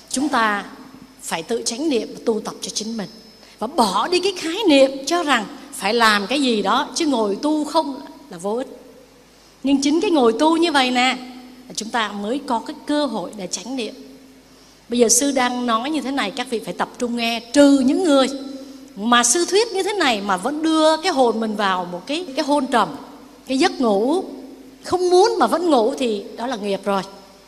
chúng ta phải tự chánh niệm và tu tập cho chính mình, và bỏ đi cái khái niệm cho rằng phải làm cái gì đó chứ ngồi tu không là vô ích. Nhưng chính cái ngồi tu như vậy nè, chúng ta mới có cái cơ hội để chánh niệm. Bây giờ sư đang nói như thế này, các vị phải tập trung nghe. Trừ những người mà sư thuyết như thế này mà vẫn đưa cái hồn mình vào một cái hôn trầm, cái giấc ngủ, không muốn mà vẫn ngủ, thì đó là nghiệp rồi.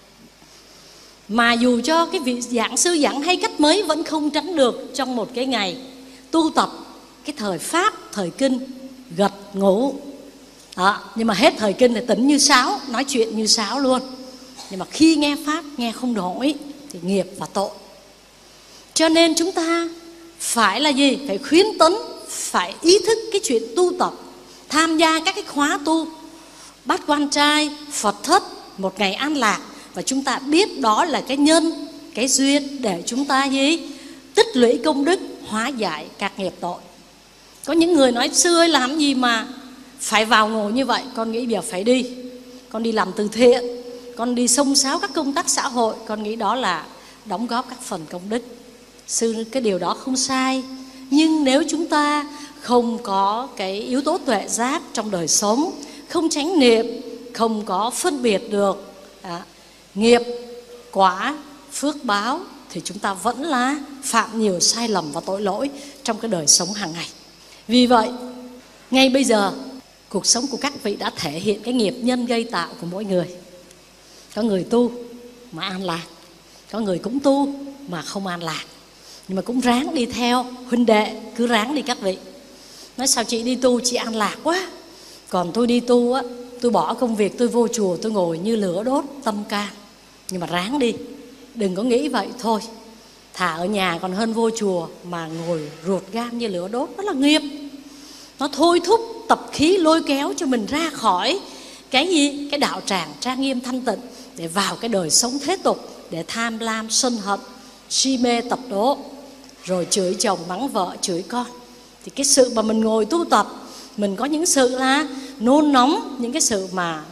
Mà dù cho cái vị giảng sư giảng hay cách mấy vẫn không tránh được trong một cái ngày tu tập cái thời pháp, thời kinh, gật ngủ đó. Nhưng mà hết thời kinh thì tỉnh như sáo, nói chuyện như sáo luôn. Nhưng mà khi nghe pháp nghe không nổi thì nghiệp và tội. Cho nên chúng ta phải là gì? Phải khuyến tấn, phải ý thức cái chuyện tu tập, tham gia các cái khóa tu, bát quan trai, Phật thất, một ngày an lạc. Và chúng ta biết đó là cái nhân, cái duyên để chúng ta gì? Tích lũy công đức, hóa giải các nghiệp tội. Có những người nói sư ơi làm gì mà phải vào ngồi như vậy. Con nghĩ bây giờ phải đi, con đi làm từ thiện, con đi xông xáo các công tác xã hội, con nghĩ đó là đóng góp các phần công đức. Sư, cái điều đó không sai. Nhưng nếu chúng ta không có cái yếu tố tuệ giác trong đời sống, không chánh niệm, không có phân biệt được nghiệp, quả, phước báo, thì chúng ta vẫn là phạm nhiều sai lầm và tội lỗi trong cái đời sống hàng ngày. Vì vậy, ngay bây giờ, cuộc sống của các vị đã thể hiện cái nghiệp nhân gây tạo của mỗi người. Có người tu mà an lạc, có người cũng tu mà không an lạc. Nhưng mà cũng ráng đi theo huynh đệ, cứ ráng đi các vị. Nói sao chị đi tu chị an lạc quá, còn tôi đi tu á, tôi bỏ công việc, tôi vô chùa, tôi ngồi như lửa đốt tâm can. Nhưng mà ráng đi, đừng có nghĩ vậy thôi. Thà ở nhà còn hơn vô chùa mà ngồi ruột gan như lửa đốt. Đó là nghiệp. Nó thôi thúc tập khí lôi kéo cho mình ra khỏi cái gì? Cái đạo tràng trang nghiêm thanh tịnh, để vào cái đời sống thế tục, để tham lam, sân hận, si mê tập đố, rồi chửi chồng, mắng vợ, chửi con. Thì cái sự mà mình ngồi tu tập, mình có những sự là nôn nóng, những cái sự mà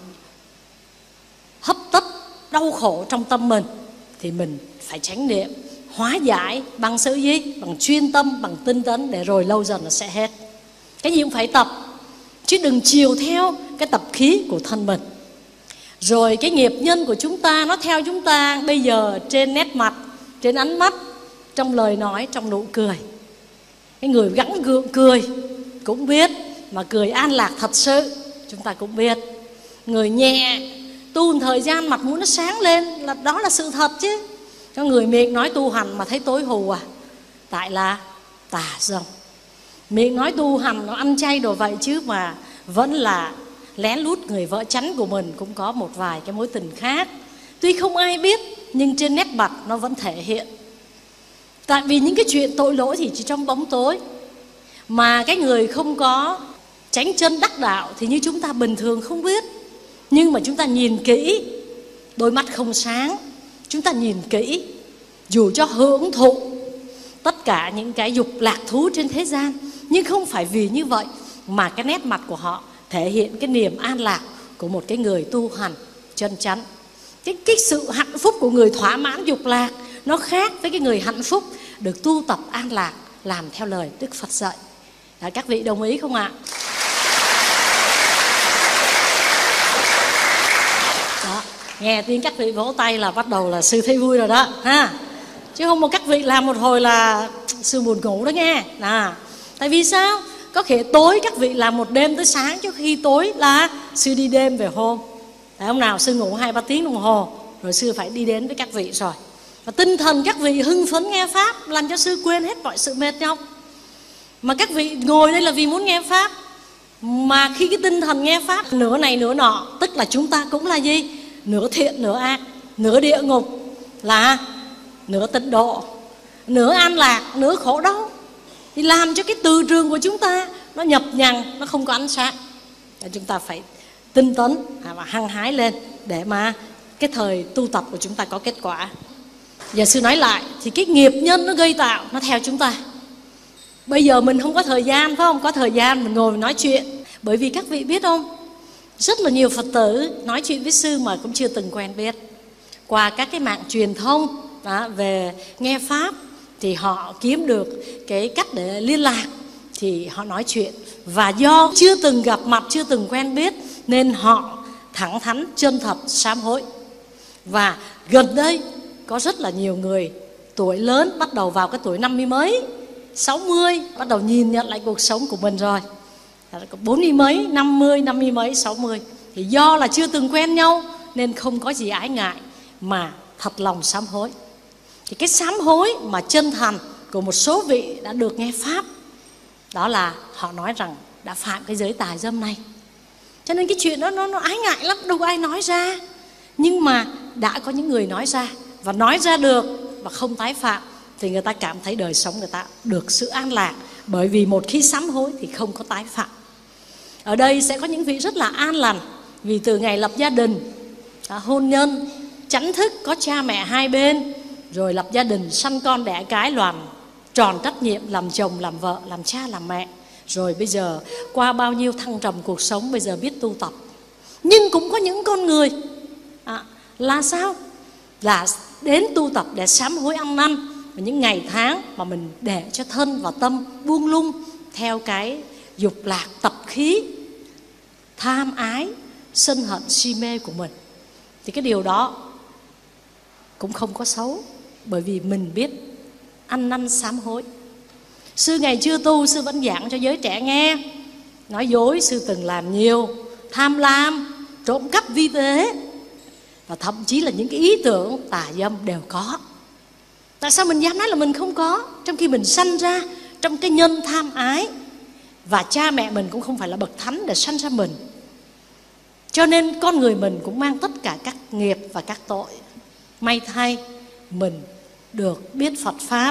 hấp tấp, đau khổ trong tâm mình, thì mình phải chánh niệm, hóa giải bằng sự gì? Bằng chuyên tâm, bằng tinh tấn, để rồi lâu dần nó sẽ hết. Cái gì cũng phải tập, chứ đừng chiều theo cái tập khí của thân mình. Rồi cái nghiệp nhân của chúng ta nó theo chúng ta bây giờ trên nét mặt, trên ánh mắt, trong lời nói, trong nụ cười. Cái người gắng gượng cười cũng biết, mà cười an lạc thật sự chúng ta cũng biết. Người nhẹ tu một thời gian mặt mũi nó sáng lên, là đó là sự thật chứ. Có người miệng nói tu hành mà thấy tối hù à, tại là tà dâm. Miệng nói tu hành nó ăn chay đồ vậy chứ mà vẫn là lén lút người vợ chánh của mình cũng có một vài cái mối tình khác. Tuy không ai biết nhưng trên nét mặt nó vẫn thể hiện. Tại vì những cái chuyện tội lỗi thì chỉ trong bóng tối. Mà cái người không có chánh chân đắc đạo thì như chúng ta bình thường không biết. Nhưng mà chúng ta nhìn kỹ, đôi mắt không sáng, chúng ta nhìn kỹ, dù cho hưởng thụ tất cả những cái dục lạc thú trên thế gian, nhưng không phải vì như vậy mà cái nét mặt của họ thể hiện cái niềm an lạc của một cái người tu hành chân chánh. Cái sự hạnh phúc của người thỏa mãn dục lạc nó khác với cái người hạnh phúc được tu tập an lạc, làm theo lời Đức Phật dạy. Các vị đồng ý không ạ? Đó, nghe tiếng các vị vỗ tay là bắt đầu là sư thấy vui rồi đó ha. Chứ không một các vị làm một hồi là sư buồn ngủ đó nghe. Tại vì sao? Có thể tối các vị làm một đêm tới sáng, trước khi tối là sư đi đêm về hôm. Hôm nào sư ngủ 2-3 tiếng đồng hồ, rồi sư phải đi đến với các vị rồi. Và tinh thần các vị hưng phấn nghe pháp, làm cho sư quên hết mọi sự mệt nhọc. Mà các vị ngồi đây là vì muốn nghe pháp. Mà khi cái tinh thần nghe pháp nửa này nửa nọ, tức là chúng ta cũng là gì? Nửa thiện nửa ác, nửa địa ngục là nửa tịnh độ, nửa an lạc, nửa khổ đau. Thì làm cho cái từ trường của chúng ta nó nhập nhằng, nó không có ánh sáng. Chúng ta phải tinh tấn và hăng hái lên để mà cái thời tu tập của chúng ta có kết quả. Giờ sư nói lại, thì cái nghiệp nhân nó gây tạo, nó theo chúng ta. Bây giờ mình không có thời gian, phải không? Có thời gian mình ngồi mình nói chuyện. Bởi vì các vị biết không, rất là nhiều Phật tử nói chuyện với sư mà cũng chưa từng quen biết. Qua các cái mạng truyền thông, về nghe Pháp, thì họ kiếm được cái cách để liên lạc, thì họ nói chuyện. Và do chưa từng gặp mặt, chưa từng quen biết, nên họ thẳng thắn, chân thật, sám hối. Và gần đây có rất là nhiều người tuổi lớn, bắt đầu vào cái tuổi 50 mấy, 60, bắt đầu nhìn nhận lại cuộc sống của mình rồi. 40 mấy, 50 mấy, 60. Thì do là chưa từng quen nhau nên không có gì ái ngại mà thật lòng sám hối. Thì cái sám hối mà chân thành của một số vị đã được nghe Pháp, đó là họ nói rằng đã phạm cái giới tà dâm này. Cho nên cái chuyện đó nó ái ngại lắm, đâu có ai nói ra. Nhưng mà đã có những người nói ra, và nói ra được và không tái phạm, thì người ta cảm thấy đời sống người ta được sự an lạc. Bởi vì một khi sám hối thì không có tái phạm. Ở đây sẽ có những vị rất là an lành, vì từ ngày lập gia đình, hôn nhân, chánh thức, có cha mẹ hai bên, rồi lập gia đình, sanh con đẻ cái, làm tròn trách nhiệm, làm chồng, làm vợ, làm cha, làm mẹ. Rồi bây giờ qua bao nhiêu thăng trầm cuộc sống, bây giờ biết tu tập. Nhưng cũng có những con người là sao? Là đến tu tập để sám hối ăn năn và những ngày tháng mà mình để cho thân và tâm buông lung theo cái dục lạc, tập khí, tham ái, sân hận, si mê của mình. Thì cái điều đó cũng không có xấu, bởi vì mình biết ăn năn sám hối. Sư ngày chưa tu, sư vẫn giảng cho giới trẻ nghe. Nói dối sư từng làm nhiều, tham lam, trộm cắp vi tế, và thậm chí là những cái ý tưởng tà dâm đều có. Tại sao mình dám nói là mình không có, trong khi mình sanh ra trong cái nhân tham ái, và cha mẹ mình cũng không phải là bậc thánh để sanh ra mình. Cho nên con người mình cũng mang tất cả các nghiệp và các tội. May thay mình được biết Phật Pháp,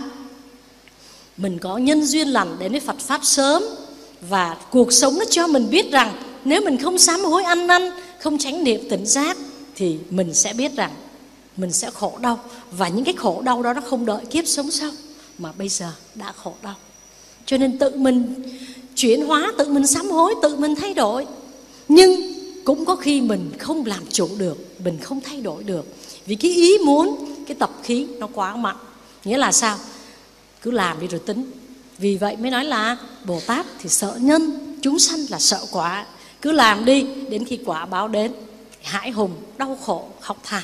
mình có nhân duyên lành đến với Phật Pháp sớm, và cuộc sống nó cho mình biết rằng nếu mình không sám hối ăn năn, không chánh niệm tỉnh giác, thì mình sẽ biết rằng mình sẽ khổ đau. Và những cái khổ đau đó nó không đợi kiếp sống sau, mà bây giờ đã khổ đau. Cho nên tự mình chuyển hóa, tự mình sám hối, tự mình thay đổi. Nhưng cũng có khi mình không làm chủ được, mình không thay đổi được, vì cái ý muốn, cái tập khí nó quá mạnh. Nghĩa là sao? Cứ làm đi rồi tính. Vì vậy mới nói là Bồ Tát thì sợ nhân, chúng sanh là sợ quả. Cứ làm đi, đến khi quả báo đến, hãi hùng, đau khổ, khóc than.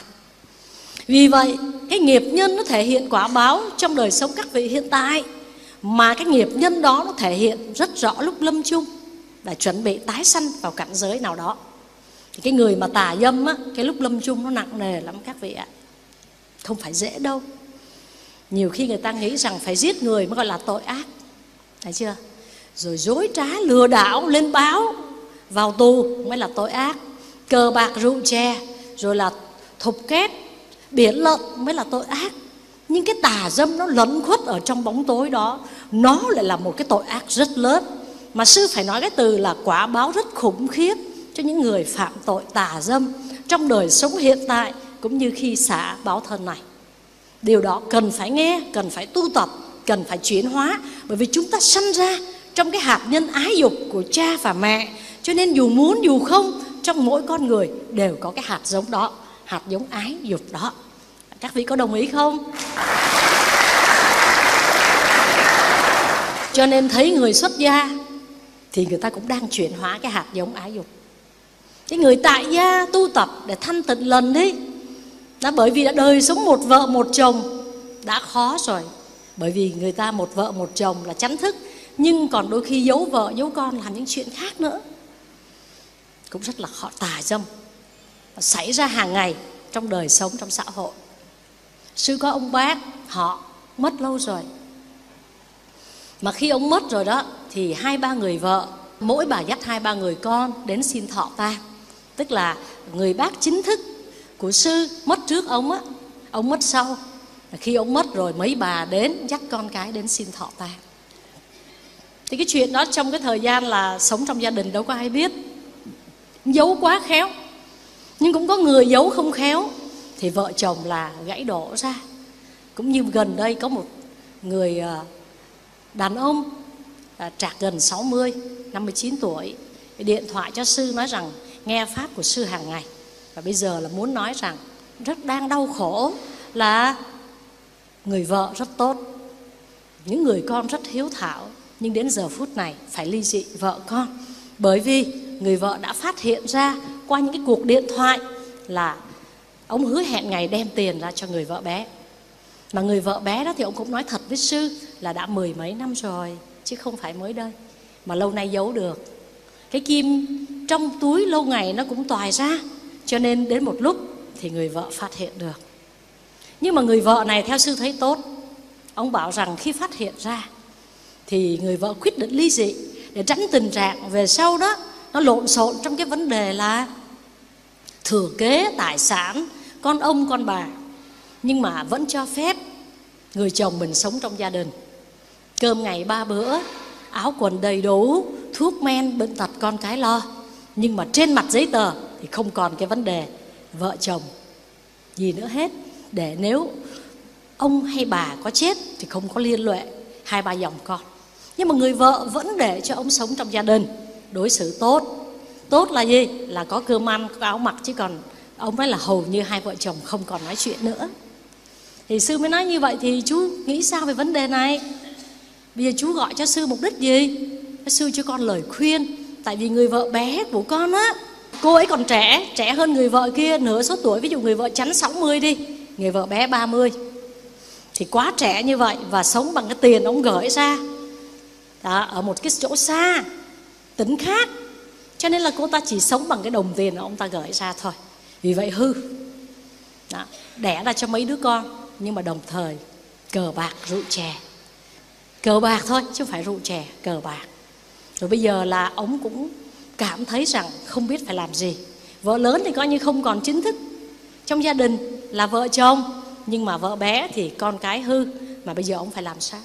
Vì vậy cái nghiệp nhân nó thể hiện quả báo trong đời sống các vị hiện tại. Mà cái nghiệp nhân đó nó thể hiện rất rõ lúc lâm chung, là chuẩn bị tái sanh vào cảnh giới nào đó. Thì cái người mà tà dâm á, cái lúc lâm chung nó nặng nề lắm các vị ạ. Không phải dễ đâu. Nhiều khi người ta nghĩ rằng phải giết người mới gọi là tội ác, thấy chưa? Rồi dối trá, lừa đảo, lên báo, vào tù mới là tội ác. Cờ bạc, rượu chè, rồi là thục két, biển lợn mới là tội ác. Nhưng cái tà dâm nó lẫn khuất ở trong bóng tối đó, nó lại là một cái tội ác rất lớn. Mà sư phải nói cái từ là quả báo rất khủng khiếp cho những người phạm tội tà dâm trong đời sống hiện tại, cũng như khi xả báo thân này. Điều đó cần phải nghe, cần phải tu tập, cần phải chuyển hóa. Bởi vì chúng ta sanh ra trong cái hạt nhân ái dục của cha và mẹ. Cho nên dù muốn dù không, trong mỗi con người đều có cái hạt giống đó, hạt giống ái dục đó. Các vị có đồng ý không? Cho nên thấy người xuất gia thì người ta cũng đang chuyển hóa cái hạt giống ái dục. Cái người tại gia tu tập để thanh tịnh lần đi. Bởi vì đã đời sống một vợ một chồng đã khó rồi. Bởi vì người ta một vợ một chồng là chánh thức, nhưng còn đôi khi giấu vợ giấu con làm những chuyện khác nữa, cũng rất là khó. Tà dâm xảy ra hàng ngày trong đời sống, trong xã hội. Sư có ông bác, họ mất lâu rồi. Mà khi ông mất rồi đó, thì 2-3 người vợ, mỗi bà dắt 2-3 người con đến xin thọ tang. Tức là người bác chính thức của sư mất trước ông á, ông mất sau. Khi ông mất rồi mấy bà đến dắt con cái đến xin thọ tang. Thì cái chuyện đó trong cái thời gian là sống trong gia đình đâu có ai biết, giấu quá khéo. Nhưng cũng có người giấu không khéo thì vợ chồng là gãy đổ ra. Cũng như gần đây có một người đàn ông trạc gần 60, 59 tuổi, điện thoại cho sư nói rằng nghe pháp của sư hàng ngày, và bây giờ là muốn nói rằng rất đang đau khổ, là Người vợ rất tốt, những người con rất hiếu thảo, nhưng đến giờ phút này phải ly dị vợ con. Bởi vì người vợ đã phát hiện ra qua những cái cuộc điện thoại là ông hứa hẹn ngày đem tiền ra cho người vợ bé. Mà người vợ bé đó thì ông cũng nói thật với sư là đã 10 mấy năm rồi, chứ không phải mới đây. Mà lâu nay giấu được. Cái kim trong túi lâu ngày nó cũng toài ra, cho nên đến một lúc thì người vợ phát hiện được. Nhưng mà người vợ này theo sư thấy tốt. Ông bảo rằng khi phát hiện ra thì người vợ quyết định ly dị, để tránh tình trạng về sau đó nó lộn xộn trong cái vấn đề là thừa kế tài sản con ông con bà, nhưng mà vẫn cho phép người chồng mình sống trong gia đình, cơm ngày 3 bữa, áo quần đầy đủ, thuốc men bệnh tật con cái lo. Nhưng mà trên mặt giấy tờ thì không còn cái vấn đề vợ chồng gì nữa hết, để nếu ông hay bà có chết thì không có liên lụy 2-3 dòng con. Nhưng mà người vợ vẫn để cho ông sống trong gia đình, đối xử tốt. Tốt là gì? Là có cơm ăn, có áo mặc, chứ còn ông nói là hầu như hai vợ chồng không còn nói chuyện nữa. Thì sư mới nói như vậy thì chú nghĩ sao về vấn đề này? Bây giờ chú gọi cho sư mục đích gì? Sư cho con lời khuyên. Tại vì người vợ bé của con á, cô ấy còn trẻ hơn người vợ kia nửa số tuổi. Ví dụ người vợ chắn 60 đi, người vợ bé 30, thì quá trẻ như vậy và sống bằng cái tiền ông gửi ra đó, ở một cái chỗ xa, tỉnh khác. Cho nên là cô ta chỉ sống bằng cái đồng tiền ông ta gửi ra thôi. Vì vậy hư đó, đẻ ra cho mấy đứa con, nhưng mà đồng thời cờ bạc rượu chè. Cờ bạc thôi chứ không phải rượu chè, cờ bạc. Rồi bây giờ là ông cũng cảm thấy rằng không biết phải làm gì. Vợ lớn thì coi như không còn chính thức trong gia đình là vợ chồng, nhưng mà vợ bé thì con cái hư. Mà bây giờ ông phải làm sao?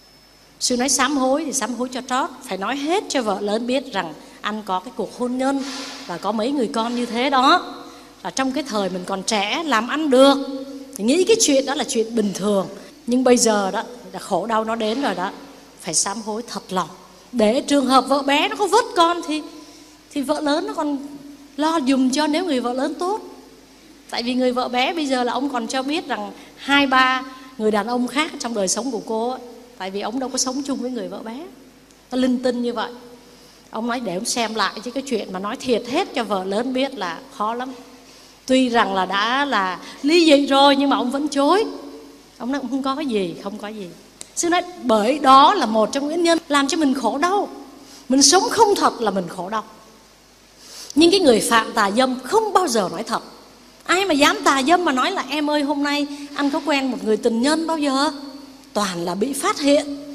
Sư nói sám hối thì sám hối cho trót. Phải nói hết cho vợ lớn biết rằng anh có cái cuộc hôn nhân và có mấy người con như thế đó. Và trong cái thời mình còn trẻ làm ăn được thì nghĩ cái chuyện đó là chuyện bình thường. Nhưng bây giờ đó là khổ đau nó đến rồi đó, phải sám hối thật lòng. Để trường hợp vợ bé nó có vớt con thì vợ lớn nó còn lo dùm cho, nếu người vợ lớn tốt. Tại vì người vợ bé bây giờ là ông còn cho biết rằng 2-3 người đàn ông khác trong đời sống của cô ấy. Tại vì ông đâu có sống chung với người vợ bé. Nó linh tinh như vậy. Ông nói để ông xem lại, chứ cái chuyện mà nói thiệt hết cho vợ lớn biết là khó lắm. Tuy rằng là đã là ly dị rồi nhưng mà ông vẫn chối. Ông nói không có cái gì, không có gì. Sư nói bởi đó là một trong nguyên nhân làm cho mình khổ đau. Mình sống không thật là mình khổ đau. Nhưng cái người phạm tà dâm không bao giờ nói thật. Ai mà dám tà dâm mà nói là em ơi hôm nay anh có quen một người tình nhân bao giờ? Toàn là bị phát hiện,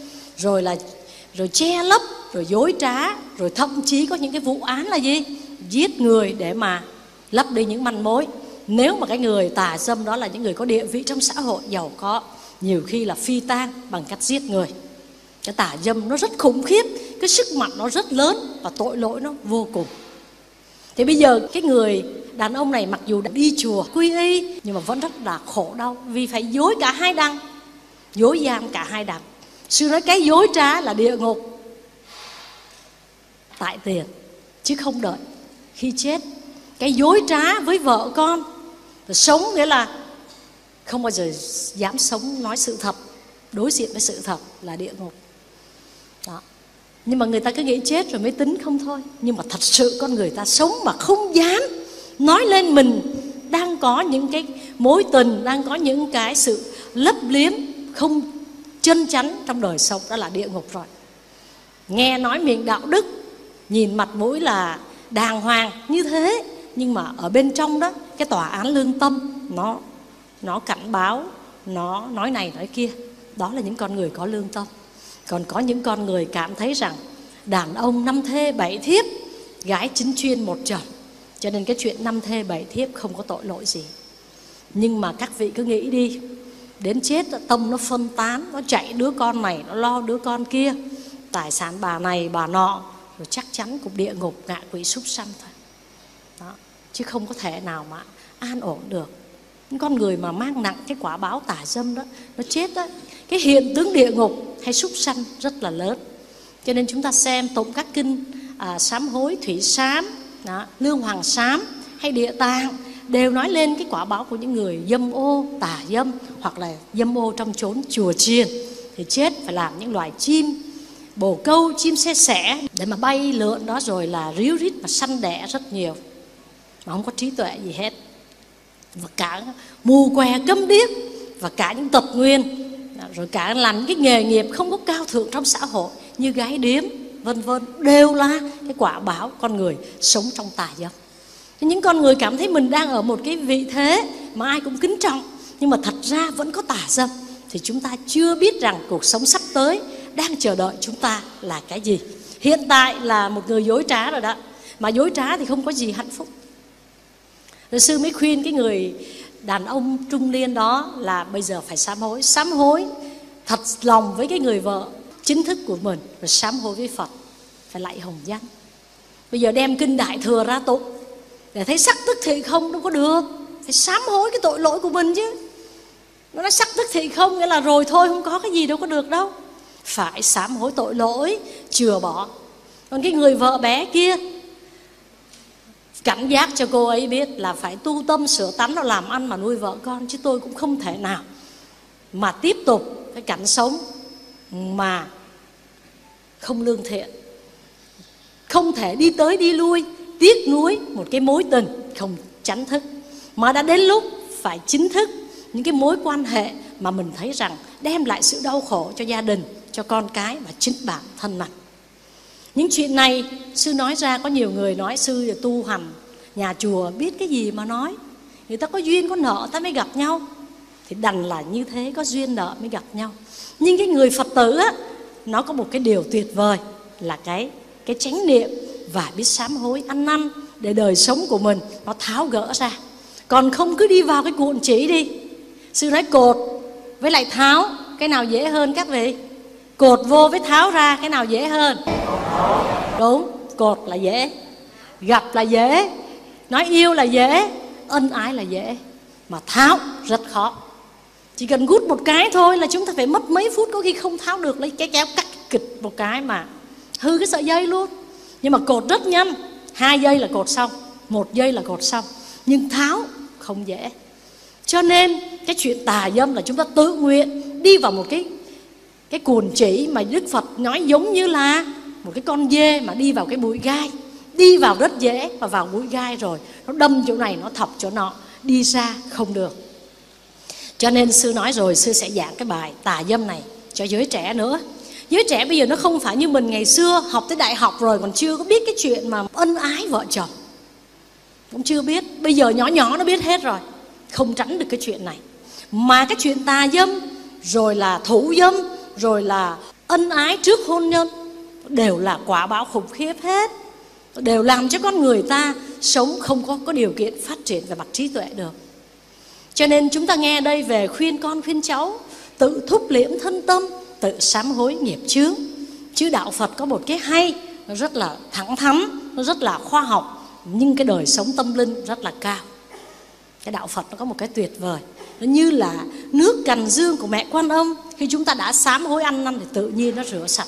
rồi che lấp, rồi dối trá, rồi thậm chí có những cái vụ án là gì? Giết người để mà lấp đi những manh mối. Nếu mà cái người tà dâm đó là những người có địa vị trong xã hội giàu có, nhiều khi là phi tang bằng cách giết người. Cái tà dâm nó rất khủng khiếp, cái sức mạnh nó rất lớn và tội lỗi nó vô cùng. Thì bây giờ cái người đàn ông này mặc dù đã đi chùa quy y nhưng mà vẫn rất là khổ đau, vì phải dối cả hai đằng, dối gian cả hai đằng. Sư nói cái dối trá là địa ngục tại tiền, chứ không đợi khi chết. Cái dối trá với vợ con, sống nghĩa là không bao giờ dám sống nói sự thật, đối diện với sự thật là địa ngục đó. Nhưng mà người ta cứ nghĩ chết rồi mới tính không thôi. Nhưng mà thật sự con người ta sống mà không dám nói lên mình đang có những cái mối tình, đang có những cái sự lấp liếm không chân chánh trong đời sống, đó là địa ngục rồi. Nghe nói miệng đạo đức, nhìn mặt mũi là đàng hoàng như thế, nhưng mà ở bên trong đó cái tòa án lương tâm nó cảnh báo, nó nói này nói kia. Đó là những con người có lương tâm. Còn có những con người cảm thấy rằng đàn ông 5 thê 7 thiếp, gái chính chuyên một chồng, cho nên cái chuyện 5 thê 7 thiếp không có tội lỗi gì. Nhưng mà các vị cứ nghĩ đi, đến chết tâm nó phân tán, nó chạy đứa con này, nó lo đứa con kia, tài sản bà này bà nọ, rồi chắc chắn cũng địa ngục, ngạ quỷ súc sanh thôi đó. Chứ không có thể nào mà an ổn được. Những con người mà mang nặng cái quả báo tà dâm đó, nó chết đó, cái hiện tướng địa ngục hay súc sanh rất là lớn. Cho nên chúng ta xem tụng các kinh sám hối, thủy sám đó, lương hoàng sám hay địa tạng, đều nói lên cái quả báo của những người dâm ô, tà dâm, hoặc là dâm ô trong chốn chùa chiền thì chết phải làm những loài chim bồ câu, chim xe sẻ để mà bay lượn đó, rồi là ríu rít và sanh đẻ rất nhiều mà không có trí tuệ gì hết, và cả mù què câm điếc, và cả những tật nguyền, rồi cả làm những cái nghề nghiệp không có cao thượng trong xã hội như gái điếm vân vân, đều là cái quả báo con người sống trong tà dâm. Những con người cảm thấy mình đang ở một cái vị thế mà ai cũng kính trọng, nhưng mà thật ra vẫn có tà dâm, thì chúng ta chưa biết rằng cuộc sống sắp tới đang chờ đợi chúng ta là cái gì. Hiện tại là một người dối trá rồi đó, mà dối trá thì không có gì hạnh phúc. Rồi sư mới khuyên cái người đàn ông trung niên đó là bây giờ phải sám hối thật lòng với cái người vợ chính thức của mình, rồi sám hối với Phật, phải lạy hồng danh. Bây giờ đem kinh Đại Thừa ra tụng để thấy sắc tức thị không đâu có được, phải sám hối cái tội lỗi của mình chứ. Nó nói sắc tức thị không nghĩa là rồi thôi, không có cái gì đâu có được đâu, phải sám hối tội lỗi, chừa bỏ. Còn cái người vợ bé kia, cảnh giác cho cô ấy biết là phải tu tâm sửa tánh, nó làm ăn mà nuôi vợ con, chứ tôi cũng không thể nào mà tiếp tục cái cảnh sống mà không lương thiện, không thể đi tới đi lui tiếc nuối một cái mối tình không chánh thức, mà đã đến lúc phải chính thức những cái mối quan hệ mà mình thấy rằng đem lại sự đau khổ cho gia đình, cho con cái và chính bản thân mình. Những chuyện này sư nói ra, có nhiều người nói sư tu hành nhà chùa biết cái gì mà nói, người ta có duyên có nợ ta mới gặp nhau, thì đành là như thế, có duyên nợ mới gặp nhau. Nhưng cái người Phật tử á, nó có một cái điều tuyệt vời là cái chánh niệm và biết sám hối ăn năn để đời sống của mình nó tháo gỡ ra. Còn không cứ đi vào cái cuộn chỉ đi. Sư nói cột với lại tháo, cái nào dễ hơn các vị? Cột vô với tháo ra, cái nào dễ hơn? Đúng, cột là dễ, gặp là dễ, nói yêu là dễ, ân ái là dễ, mà tháo rất khó. Chỉ cần gút một cái thôi là chúng ta phải mất mấy phút, có khi không tháo được, lấy cái kéo cắt kịch một cái mà hư cái sợi dây luôn. Nhưng mà cột rất nhanh, 2 giây là cột xong, 1 giây là cột xong. Nhưng tháo không dễ. Cho nên cái chuyện tà dâm là chúng ta tự nguyện đi vào một cái cuồng chỉ mà Đức Phật nói giống như là một cái con dê mà đi vào cái bụi gai. Đi vào rất dễ, và vào bụi gai rồi nó đâm chỗ này, nó thọc chỗ nọ, đi ra không được. Cho nên sư nói rồi, sư sẽ giảng cái bài tà dâm này cho giới trẻ nữa. Giới trẻ bây giờ nó không phải như mình ngày xưa học tới đại học rồi còn chưa có biết cái chuyện mà ân ái vợ chồng, cũng chưa biết. Bây giờ nhỏ nhỏ nó biết hết rồi, không tránh được cái chuyện này. Mà cái chuyện tà dâm, rồi là thủ dâm, rồi là ân ái trước hôn nhân, đều là quả báo khủng khiếp hết, đều làm cho con người ta sống không có điều kiện phát triển về mặt trí tuệ được. Cho nên chúng ta nghe đây về khuyên con khuyên cháu tự thúc liễm thân tâm, tự sám hối nghiệp chướng. Chứ đạo Phật có một cái hay, nó rất là thẳng thắn, nó rất là khoa học, nhưng cái đời sống tâm linh rất là cao. Cái đạo Phật nó có một cái tuyệt vời, nó như là nước cành dương của mẹ Quan Âm. Khi chúng ta đã sám hối ăn năn thì tự nhiên nó rửa sạch.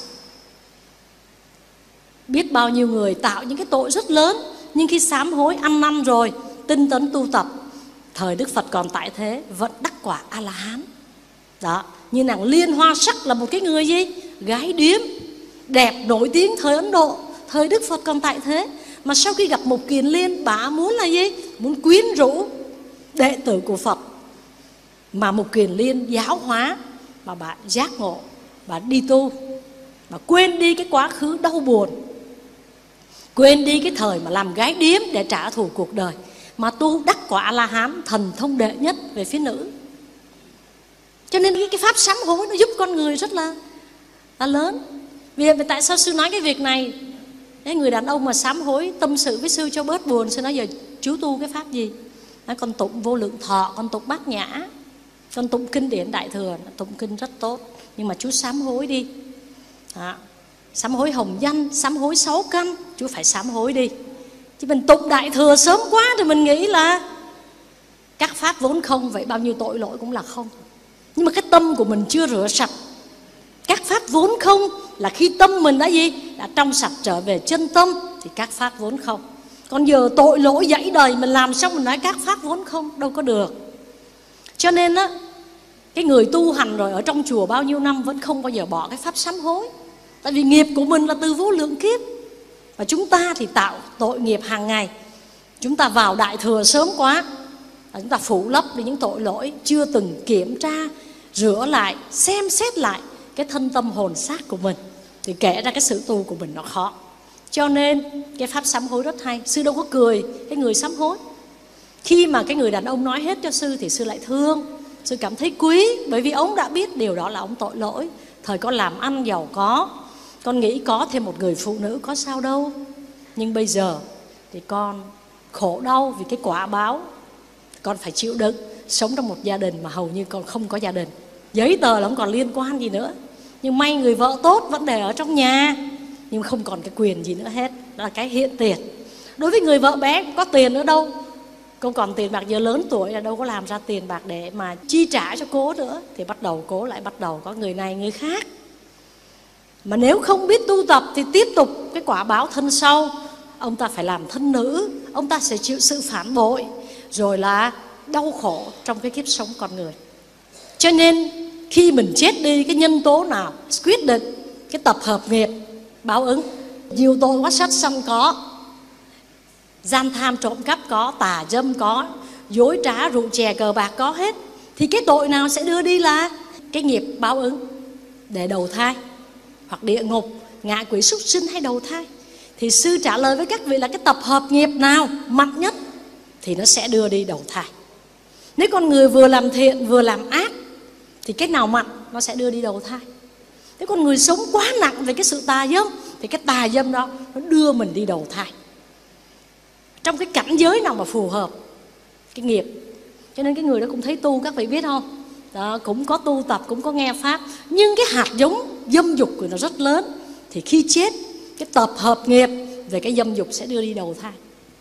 Biết bao nhiêu người tạo những cái tội rất lớn, nhưng khi sám hối ăn năn rồi, tinh tấn tu tập, thời Đức Phật còn tại thế vẫn đắc quả A-la-hán. Đó, như nàng Liên Hoa Sắc là một cái người gì? Gái điếm đẹp nổi tiếng thời Ấn Độ, thời Đức Phật còn tại thế. Mà sau khi gặp Mục Kiền Liên, bà muốn là gì? Muốn quyến rũ đệ tử của Phật. Mà Mục Kiền Liên giáo hóa, mà bà giác ngộ, bà đi tu, bà quên đi cái quá khứ đau buồn, quên đi cái thời mà làm gái điếm để trả thù cuộc đời, mà tu đắc quả A-la-hán, thần thông đệ nhất về phía nữ. Cho nên cái pháp sám hối nó giúp con người rất là lớn. Vì tại sao sư nói cái việc này? Cái người đàn ông mà sám hối tâm sự với sư cho bớt buồn, sư nói giờ chú tu cái pháp gì? Nói con tụng Vô Lượng Thọ, con tụng Bát Nhã, con tụng kinh điển Đại Thừa, tụng kinh rất tốt, nhưng mà chú sám hối đi. Sám hối hồng danh, sám hối 6 căn, chú phải sám hối đi. Chứ mình tụng Đại Thừa sớm quá thì mình nghĩ là các pháp vốn không, vậy bao nhiêu tội lỗi cũng là không. Nhưng mà cái tâm của mình chưa rửa sạch. Các pháp vốn không là khi tâm mình đã gì? Đã trong sạch trở về chân tâm thì các pháp vốn không. Còn giờ tội lỗi dẫy đời, mình làm xong mình nói các pháp vốn không, đâu có được. Cho nên á, cái người tu hành rồi ở trong chùa bao nhiêu năm vẫn không bao giờ bỏ cái pháp sám hối. Tại vì nghiệp của mình là từ vô lượng kiếp, và chúng ta thì tạo tội nghiệp hàng ngày. Chúng ta vào đại thừa sớm quá, và chúng ta phủ lấp đi những tội lỗi, chưa từng kiểm tra, rửa lại, xem xét lại cái thân tâm hồn xác của mình, thì kể ra cái sự tu của mình nó khó. Cho nên cái pháp sám hối rất hay. Sư đâu có cười cái người sám hối. Khi mà cái người đàn ông nói hết cho sư thì sư lại thương, sư cảm thấy quý, bởi vì ông đã biết điều đó là ông tội lỗi. Thời con làm ăn giàu có, con nghĩ có thêm một người phụ nữ có sao đâu. Nhưng bây giờ thì con khổ đau vì cái quả báo. Con phải chịu đựng sống trong một gia đình mà hầu như con không có gia đình. Giấy tờ là không còn liên quan gì nữa. Nhưng may người vợ tốt vẫn để ở trong nhà, nhưng không còn cái quyền gì nữa hết. Đó là cái hiện tiền. Đối với người vợ bé có tiền nữa đâu, không còn tiền bạc, giờ lớn tuổi là đâu có làm ra tiền bạc để mà chi trả cho cố nữa. Thì bắt đầu cố lại bắt đầu có người này người khác. Mà nếu không biết tu tập thì tiếp tục cái quả báo thân sau. Ông ta phải làm thân nữ, ông ta sẽ chịu sự phản bội, rồi là đau khổ trong cái kiếp sống con người. Cho nên khi mình chết đi, cái nhân tố nào quyết định cái tập hợp nghiệp báo ứng? Nhiều tội quá sát sanh có, gian tham trộm cắp có, tà dâm có, dối trá rượu chè cờ bạc có hết. Thì cái tội nào sẽ đưa đi là cái nghiệp báo ứng để đầu thai, hoặc địa ngục, ngạ quỷ, súc sinh hay đầu thai? Thì sư trả lời với các vị là cái tập hợp nghiệp nào mạnh nhất thì nó sẽ đưa đi đầu thai. Nếu con người vừa làm thiện vừa làm ác thì cái nào mạnh nó sẽ đưa đi đầu thai. Nếu con người sống quá nặng về cái sự tà dâm thì cái tà dâm đó nó đưa mình đi đầu thai. Trong cái cảnh giới nào mà phù hợp cái nghiệp. Cho nên cái người đó cũng thấy tu, các vị biết không? Đó, cũng có tu tập, cũng có nghe pháp, nhưng cái hạt giống dâm dục của nó rất lớn. Thì khi chết, cái tập hợp nghiệp về cái dâm dục sẽ đưa đi đầu thai.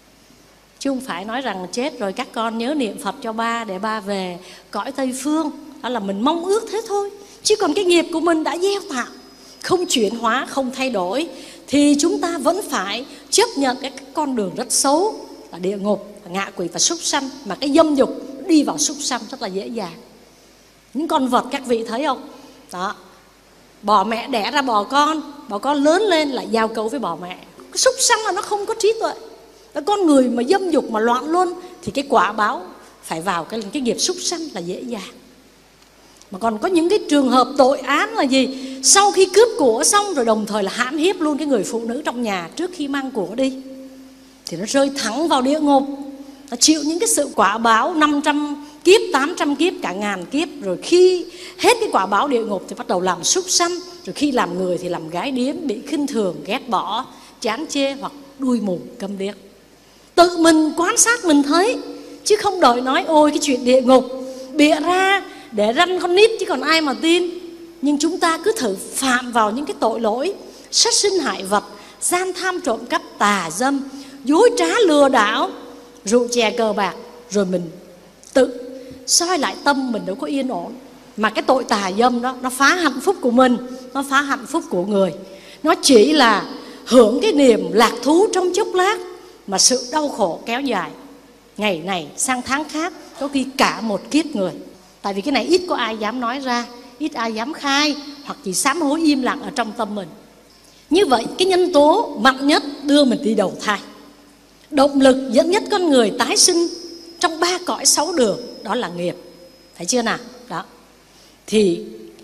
Chứ không phải nói rằng chết rồi các con nhớ niệm Phật cho ba để ba về cõi Tây Phương. Đó là mình mong ước thế thôi. Chứ còn cái nghiệp của mình đã gieo tạo, không chuyển hóa, không thay đổi, thì chúng ta vẫn phải chấp nhận cái con đường rất xấu là địa ngục, ngạ quỷ và súc sanh. Mà cái dâm dục đi vào súc sanh rất là dễ dàng. Những con vật các vị thấy không? Đó, bò mẹ đẻ ra bò con lớn lên lại giao cấu với bò mẹ. Cái súc sanh là nó không có trí tuệ. Cái con người mà dâm dục mà loạn luôn thì cái quả báo phải vào cái nghiệp súc sanh là dễ dàng. Mà còn có những cái trường hợp tội án là gì? Sau khi cướp của xong rồi đồng thời là hãm hiếp luôn cái người phụ nữ trong nhà trước khi mang của đi, thì nó rơi thẳng vào địa ngục. Nó chịu những cái sự quả báo 500 kiếp, 800 kiếp, cả ngàn kiếp. Rồi khi hết cái quả báo địa ngục thì bắt đầu làm súc sanh. Rồi khi làm người thì làm gái điếm, bị khinh thường, ghét bỏ, chán chê hoặc đuôi mù câm điếc. Tự mình quan sát mình thấy, chứ không đợi nói ôi cái chuyện địa ngục bịa ra để răn con nít chứ còn ai mà tin. Nhưng chúng ta cứ thử phạm vào những cái tội lỗi sát sinh hại vật, gian tham trộm cắp, tà dâm, dối trá lừa đảo, rượu chè cờ bạc, rồi mình tự soi lại tâm mình đâu có yên ổn. Mà cái tội tà dâm đó nó phá hạnh phúc của mình, nó phá hạnh phúc của người. Nó chỉ là hưởng cái niềm lạc thú trong chốc lát, mà sự đau khổ kéo dài, ngày này sang tháng khác, có khi cả một kiếp người. Tại vì cái này ít có ai dám nói ra, ít ai dám khai, hoặc chỉ sám hối im lặng ở trong tâm mình. Như vậy cái nhân tố mạnh nhất đưa mình đi đầu thai, động lực dẫn dắt con người tái sinh trong 3 cõi 6 đường, đó là nghiệp. Thấy chưa nào? Đó. Thì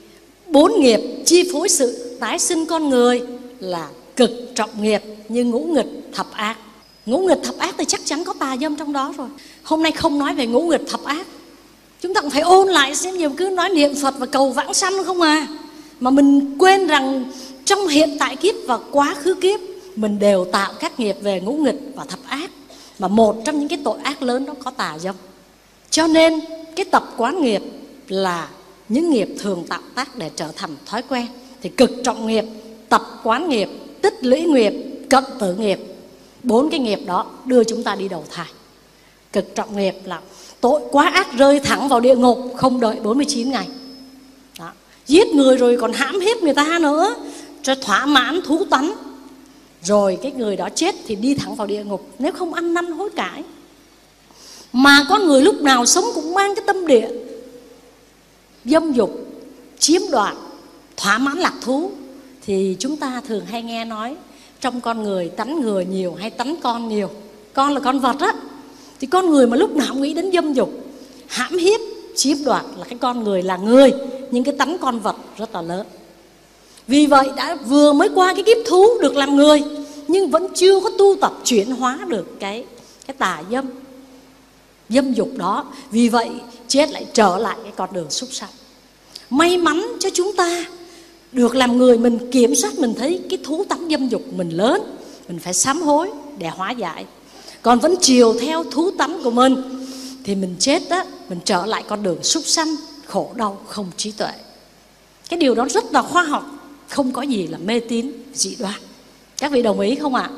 4 nghiệp chi phối sự tái sinh con người là cực trọng nghiệp như ngũ nghịch thập ác. Ngũ nghịch thập ác thì chắc chắn có tà dâm trong đó rồi. Hôm nay không nói về ngũ nghịch thập ác, chúng ta cũng phải ôn lại xem, nhiều cứ nói niệm Phật và cầu vãng sanh không à. Mà mình quên rằng trong hiện tại kiếp và quá khứ kiếp mình đều tạo các nghiệp về ngũ nghịch và thập ác. Mà một trong những cái tội ác lớn đó có tà dâm. Cho nên cái tập quán nghiệp là những nghiệp thường tạo tác để trở thành thói quen. Thì cực trọng nghiệp, tập quán nghiệp, tích lũy nghiệp, cận tử nghiệp, 4 cái nghiệp đó đưa chúng ta đi đầu thai. Cực trọng nghiệp là tội quá ác rơi thẳng vào địa ngục, không đợi 49 ngày. Đó. Giết người rồi còn hãm hiếp người ta nữa, cho thỏa mãn thú tánh. rồi cái người đó chết thì đi thẳng vào địa ngục nếu không ăn năn hối cải. Mà con người lúc nào sống cũng mang cái tâm địa dâm dục, chiếm đoạt, thỏa mãn lạc thú, thì chúng ta thường hay nghe nói trong con người tánh ngừa nhiều hay tánh con nhiều. Con là con vật á, thì con người mà lúc nào cũng nghĩ đến dâm dục, hãm hiếp, chiếm đoạt là cái con người là người, nhưng cái tánh con vật rất là lớn. Vì vậy đã vừa mới qua cái kiếp thú được làm người, nhưng vẫn chưa có tu tập chuyển hóa được cái tà dâm dục đó. Vì vậy chết lại trở lại cái con đường súc sanh. May mắn cho chúng ta được làm người, mình kiểm soát, mình thấy cái thú tánh dâm dục mình lớn, mình phải sám hối để hóa giải. Còn vẫn chiều theo thú tánh của mình thì mình chết đó, mình trở lại con đường súc sanh, khổ đau, không trí tuệ. Cái điều đó rất là khoa học, không có gì là mê tín dị đoan. Các vị đồng ý không ạ?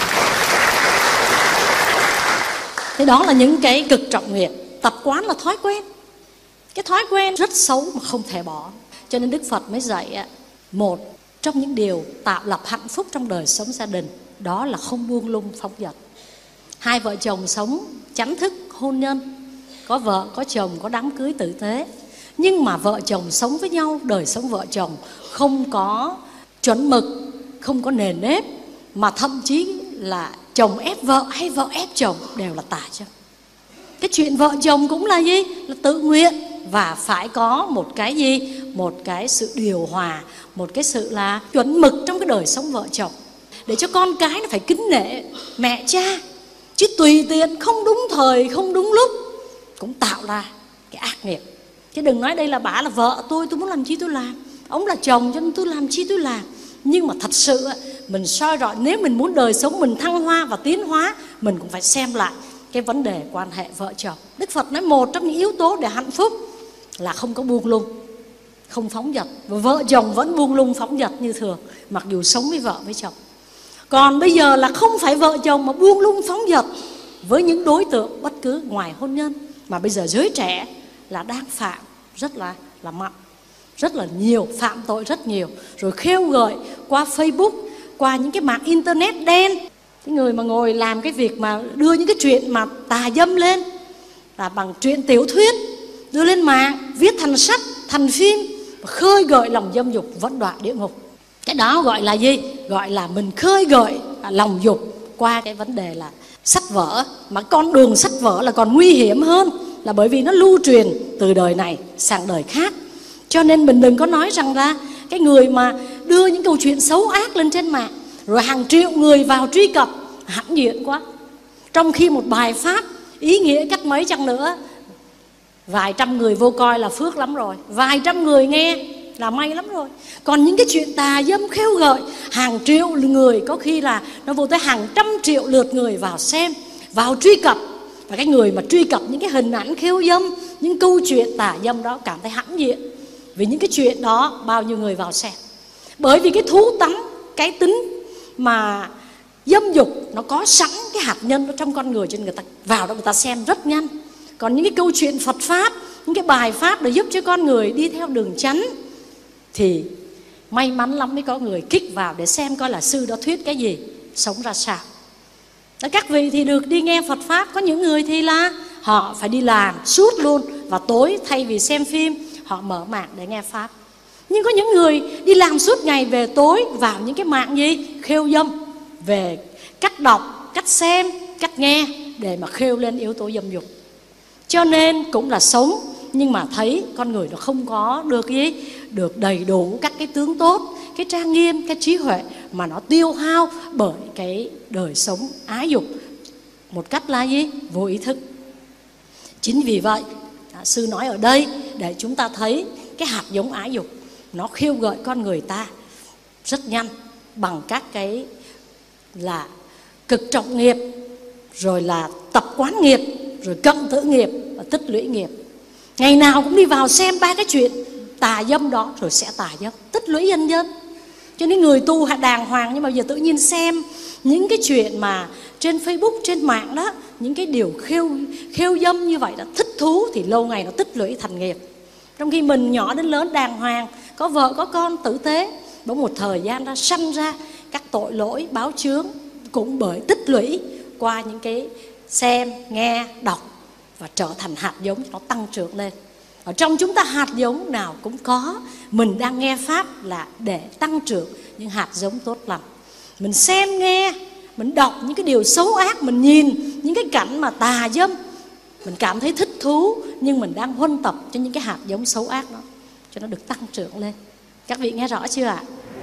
Thế đó là những cái cực trọng nghiệp. Tập quán là thói quen. Cái thói quen rất xấu mà không thể bỏ. Cho nên Đức Phật mới dạy một trong những điều tạo lập hạnh phúc trong đời sống gia đình, đó là không buông lung phóng dật. Hai vợ chồng sống chánh thức hôn nhân, có vợ, có chồng, có đám cưới tử tế. Nhưng mà vợ chồng sống với nhau, đời sống vợ chồng không có chuẩn mực, không có nền nếp, mà thậm chí là chồng ép vợ hay vợ ép chồng đều là tà dâm. Cái chuyện vợ chồng cũng là gì? Là tự nguyện, và phải có một cái gì? Một cái sự điều hòa, một cái sự là chuẩn mực trong cái đời sống vợ chồng, để cho con cái nó phải kính nể mẹ cha. Chứ tùy tiện, không đúng thời, không đúng lúc cũng tạo ra cái ác nghiệp. Chứ đừng nói đây là bà là vợ tôi muốn làm chi tôi làm, ông là chồng cho nên tôi làm chi tôi làm. Nhưng mà thật sự mình soi rọi, nếu mình muốn đời sống mình thăng hoa và tiến hóa, mình cũng phải xem lại cái vấn đề quan hệ vợ chồng. Đức Phật nói một trong những yếu tố để hạnh phúc là không có buông lung, không phóng dật. Và vợ chồng vẫn buông lung phóng dật như thường, mặc dù sống với vợ với chồng. Còn bây giờ là không phải vợ chồng mà buông lung phóng dật với những đối tượng bất cứ ngoài hôn nhân. Mà bây giờ giới trẻ là đang phạm rất là mạnh, rất là nhiều, phạm tội rất nhiều. Rồi khêu gợi qua Facebook, qua những cái mạng internet đen. Cái người mà ngồi làm cái việc mà đưa những cái chuyện mà tà dâm lên là bằng truyện tiểu thuyết, đưa lên mạng, viết thành sách, thành phim, và khơi gợi lòng dâm dục vẫn đọa địa ngục. Cái đó gọi là gì? Gọi là mình khơi gợi lòng dục qua cái vấn đề là sách vở. Mà con đường sách vở là còn nguy hiểm hơn, là bởi vì nó lưu truyền từ đời này sang đời khác. Cho nên mình đừng có nói rằng là cái người mà đưa những câu chuyện xấu ác lên trên mạng, rồi hàng triệu người vào truy cập, hãnh diện quá. Trong khi một bài pháp ý nghĩa cách mấy chăng nữa, vài trăm người vô coi là phước lắm rồi, vài trăm người nghe là may lắm rồi. Còn những cái chuyện tà dâm khêu gợi, hàng triệu người, có khi là nó vô tới hàng trăm triệu lượt người vào xem, vào truy cập. Và cái người mà truy cập những cái hình ảnh khiêu dâm, những câu chuyện tà dâm đó cảm thấy hãnh diện. Vì những cái chuyện đó bao nhiêu người vào xem. Bởi vì cái thú tánh, cái tính mà dâm dục nó có sẵn cái hạt nhân ở trong con người, cho nên người ta vào đó người ta xem rất nhanh. Còn những cái câu chuyện Phật Pháp, những cái bài Pháp để giúp cho con người đi theo đường chánh, thì may mắn lắm mới có người kích vào để xem coi là sư đó thuyết cái gì, sống ra sao. Các vị thì được đi nghe Phật Pháp, có những người thì là họ phải đi làm suốt luôn, và tối thay vì xem phim họ mở mạng để nghe Pháp. Nhưng có những người đi làm suốt ngày, về tối vào những cái mạng gì? Khêu dâm, về cách đọc, cách xem, cách nghe để mà khêu lên yếu tố dâm dục. Cho nên cũng là sống, nhưng mà thấy con người nó không có được gì, được đầy đủ các cái tướng tốt, cái trang nghiêm, cái trí huệ, mà nó tiêu hao bởi cái đời sống ái dục một cách là gì? Vô ý thức. Chính vì vậy sư nói ở đây để chúng ta thấy cái hạt giống ái dục nó khiêu gợi con người ta rất nhanh bằng các cái là cực trọng nghiệp, rồi là tập quán nghiệp, rồi cận tử nghiệp và tích lũy nghiệp. Ngày nào cũng đi vào xem ba cái chuyện tà dâm đó, rồi sẽ tà dâm, tích lũy dần dần. Cho nên người tu đàng hoàng, nhưng mà giờ tự nhiên xem những cái chuyện mà trên Facebook, trên mạng đó, những cái điều khiêu dâm như vậy đó, thích thú, thì lâu ngày nó tích lũy thành nghiệp. Trong khi mình nhỏ đến lớn đàng hoàng, có vợ có con tử tế, bỗng một thời gian ra sanh ra các tội lỗi báo chướng cũng bởi tích lũy qua những cái xem, nghe, đọc và trở thành hạt giống nó tăng trưởng lên. Ở trong chúng ta hạt giống nào cũng có. Mình đang nghe Pháp là để tăng trưởng những hạt giống tốt lành. Mình xem nghe, mình đọc những cái điều xấu ác, mình nhìn những cái cảnh mà tà dâm, mình cảm thấy thích thú, nhưng mình đang huân tập cho những cái hạt giống xấu ác đó, cho nó được tăng trưởng lên. Các vị nghe rõ chưa ạ?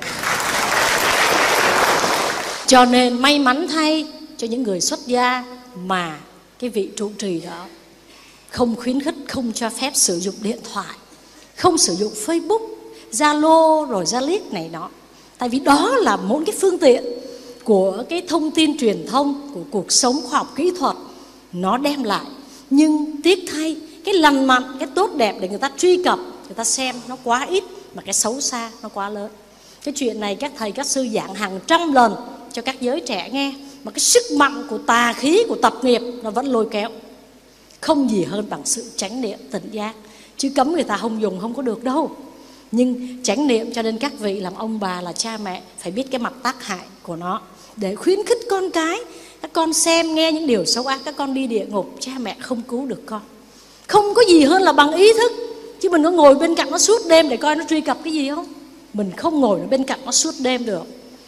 Cho nên may mắn thay cho những người xuất gia mà cái vị trụ trì đó không khuyến khích, không cho phép sử dụng điện thoại, không sử dụng Facebook, Zalo rồi Zalic này nọ. Tại vì đó là một cái phương tiện của cái thông tin truyền thông, của cuộc sống khoa học kỹ thuật nó đem lại. Nhưng tiếc thay, cái lành mạnh, cái tốt đẹp để người ta truy cập, người ta xem nó quá ít, mà cái xấu xa nó quá lớn. Cái chuyện này các thầy các sư giảng hàng trăm lần cho các giới trẻ nghe, mà cái sức mạnh của tà khí, của tập nghiệp nó vẫn lôi kéo. Không gì hơn bằng sự chánh niệm tỉnh giác. Chứ cấm người ta không dùng không có được đâu. Nhưng chánh niệm, cho nên các vị làm ông bà là cha mẹ phải biết cái mặt tác hại của nó, để khuyến khích con cái. Các con xem nghe những điều xấu ác, các con đi địa ngục, cha mẹ không cứu được con. Không có gì hơn là bằng ý thức. Chứ mình có ngồi bên cạnh nó suốt đêm để coi nó truy cập cái gì không? Mình không ngồi bên cạnh nó suốt đêm được.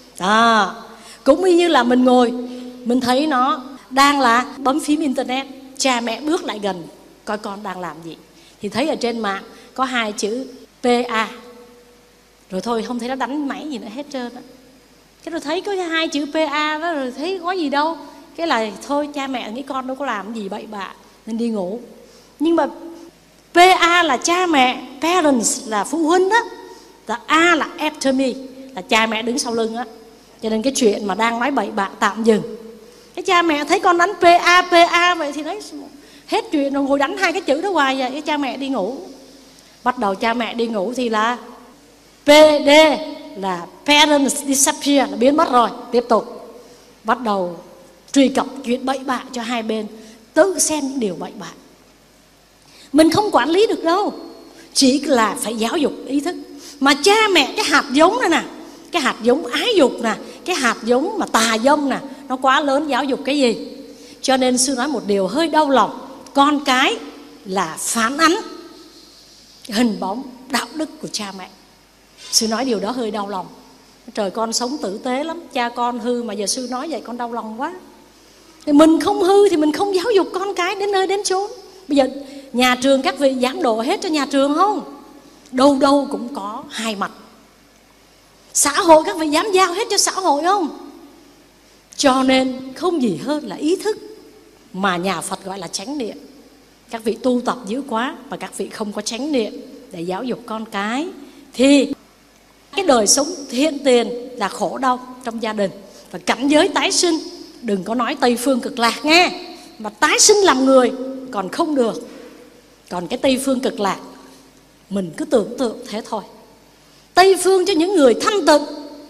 Cũng y như là mình ngồi, mình thấy nó đang là bấm phím internet, cha mẹ bước lại gần coi con đang làm gì, thì thấy ở trên mạng có 2 chữ PA, rồi thôi không thấy nó đánh máy gì nữa hết trơn á. Cái rồi thấy có 2 chữ PA đó, rồi thấy có gì đâu, cái là thôi cha mẹ nghĩ con đâu có làm gì bậy bạ nên đi ngủ. Nhưng mà PA là cha mẹ, parents là phụ huynh đó, và A là after me là cha mẹ đứng sau lưng á. Cho nên cái chuyện mà đang nói bậy bạ tạm dừng. Cái cha mẹ thấy con đánh PA vậy thì nói hết chuyện rồi, ngồi đánh 2 cái chữ đó hoài vậy. Cái cha mẹ đi ngủ. Bắt đầu cha mẹ đi ngủ thì là PD là parents disappear, là biến mất rồi. Tiếp tục bắt đầu truy cập chuyện bậy bạ cho hai bên, tự xem những điều bậy bạ. Mình không quản lý được đâu, chỉ là phải giáo dục ý thức. Mà cha mẹ cái hạt giống này nè, cái hạt giống ái dục nè, cái hạt giống mà tà dâm nè, nó quá lớn, giáo dục cái gì? Cho nên sư nói một điều hơi đau lòng, con cái là phản ánh hình bóng đạo đức của cha mẹ. Sư nói điều đó hơi đau lòng. Trời, con sống tử tế lắm, cha con hư mà giờ sư nói vậy con đau lòng quá. Thì mình không hư thì mình không giáo dục con cái đến nơi đến chốn. Bây giờ nhà trường các vị dám đổ hết cho nhà trường không? Đâu đâu cũng có hai mặt. Xã hội các vị dám giao hết cho xã hội không? Cho nên không gì hơn là ý thức, mà nhà Phật gọi là chánh niệm. Các vị tu tập dữ quá mà các vị không có chánh niệm để giáo dục con cái, thì cái đời sống hiện tiền là khổ đau trong gia đình. Và cảnh giới tái sinh, đừng có nói Tây phương cực lạc nghe, mà tái sinh làm người còn không được. Còn cái Tây phương cực lạc mình cứ tưởng tượng thế thôi. Tây phương cho những người thanh tịnh,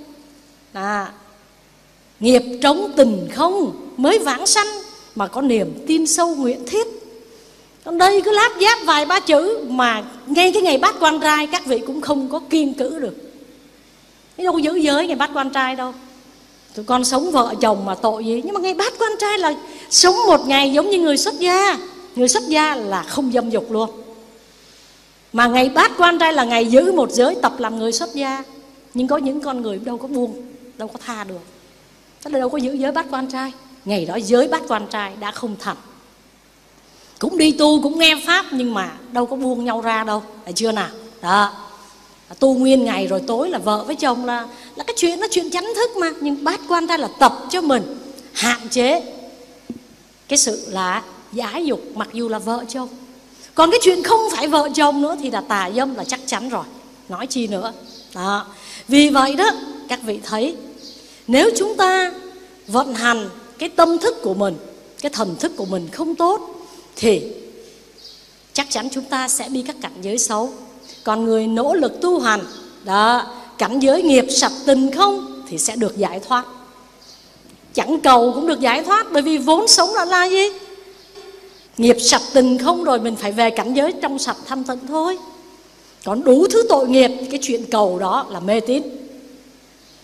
nghiệp trống tình không mới vãng sanh, mà có niềm tin sâu nguyện thiết. Còn đây cứ láp giáp vài ba chữ mà ngay cái ngày bát quan trai các vị cũng không có kiêng cữ được. Cái đâu có giữ giới ngày bát quan trai đâu. Tụi con sống vợ chồng mà tội gì. Nhưng mà ngày bát quan trai là sống một ngày giống như người xuất gia. Người xuất gia là không dâm dục luôn. Mà ngày bát quan trai là ngày giữ một giới, tập làm người xuất gia. Nhưng có những con người đâu có buông, đâu có tha được. Tức là đâu có giữ giới bát quan trai. Ngày đó giới bát quan trai đã không thành. Cũng đi tu, cũng nghe Pháp, nhưng mà đâu có buông nhau ra đâu. Phải chưa nào? Đó. Tu nguyên ngày rồi tối là vợ với chồng là cái chuyện nó chuyện chánh thức mà. Nhưng bát quan trai là tập cho mình hạn chế cái sự là giải dục mặc dù là vợ chồng. Còn cái chuyện không phải vợ chồng nữa thì là tà dâm là chắc chắn rồi. Nói chi nữa. Đó. Vì vậy đó, các vị thấy, nếu chúng ta vận hành cái tâm thức của mình, cái thần thức của mình không tốt, thì chắc chắn chúng ta sẽ bị các cảnh giới xấu. Còn người nỗ lực tu hành đó, cảnh giới nghiệp sạch tình không thì sẽ được giải thoát. Chẳng cầu cũng được giải thoát, bởi vì vốn sống là gì? Nghiệp sạch tình không, rồi mình phải về cảnh giới trong sạch thanh tịnh thôi. Còn đủ thứ tội nghiệp, cái chuyện cầu đó là mê tín. Tạo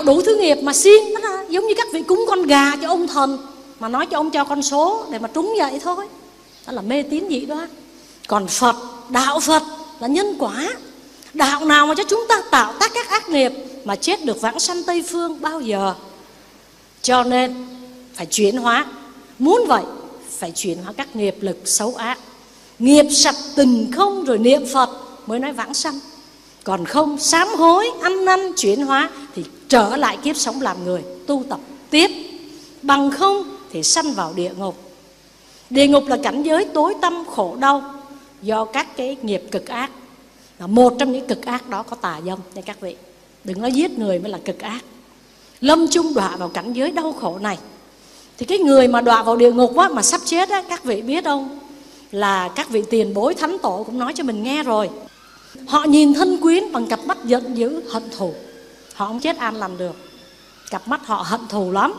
tạo đủ thứ nghiệp mà xin. Giống như các vị cúng con gà cho ông thần mà nói cho ông cho con số để mà trúng vậy thôi. Đó là mê tín dị đoan. Còn Phật, đạo Phật là nhân quả. Đạo nào mà cho chúng ta tạo tác các ác nghiệp mà chết được vãng sanh Tây Phương bao giờ. Cho nên phải chuyển hóa. Muốn vậy phải chuyển hóa các nghiệp lực xấu ác. Nghiệp sạch tình không rồi niệm Phật mới nói vãng sanh. Còn không sám hối, ăn năn, chuyển hóa thì trở lại kiếp sống làm người, tu tập tiếp. Bằng không thì sanh vào địa ngục. Địa ngục là cảnh giới tối tăm khổ đau do các cái nghiệp cực ác. Một trong những cực ác đó có tà dâm nha các vị. Đừng nói giết người mới là cực ác. Lâm chung đọa vào cảnh giới đau khổ này. Thì cái người mà đọa vào địa ngục á, mà sắp chết á, các vị biết không? Là các vị tiền bối thánh tổ cũng nói cho mình nghe rồi. Họ nhìn thân quyến bằng cặp mắt giận dữ, hận thù. Họ không chết an lành được. Cặp mắt họ hận thù lắm.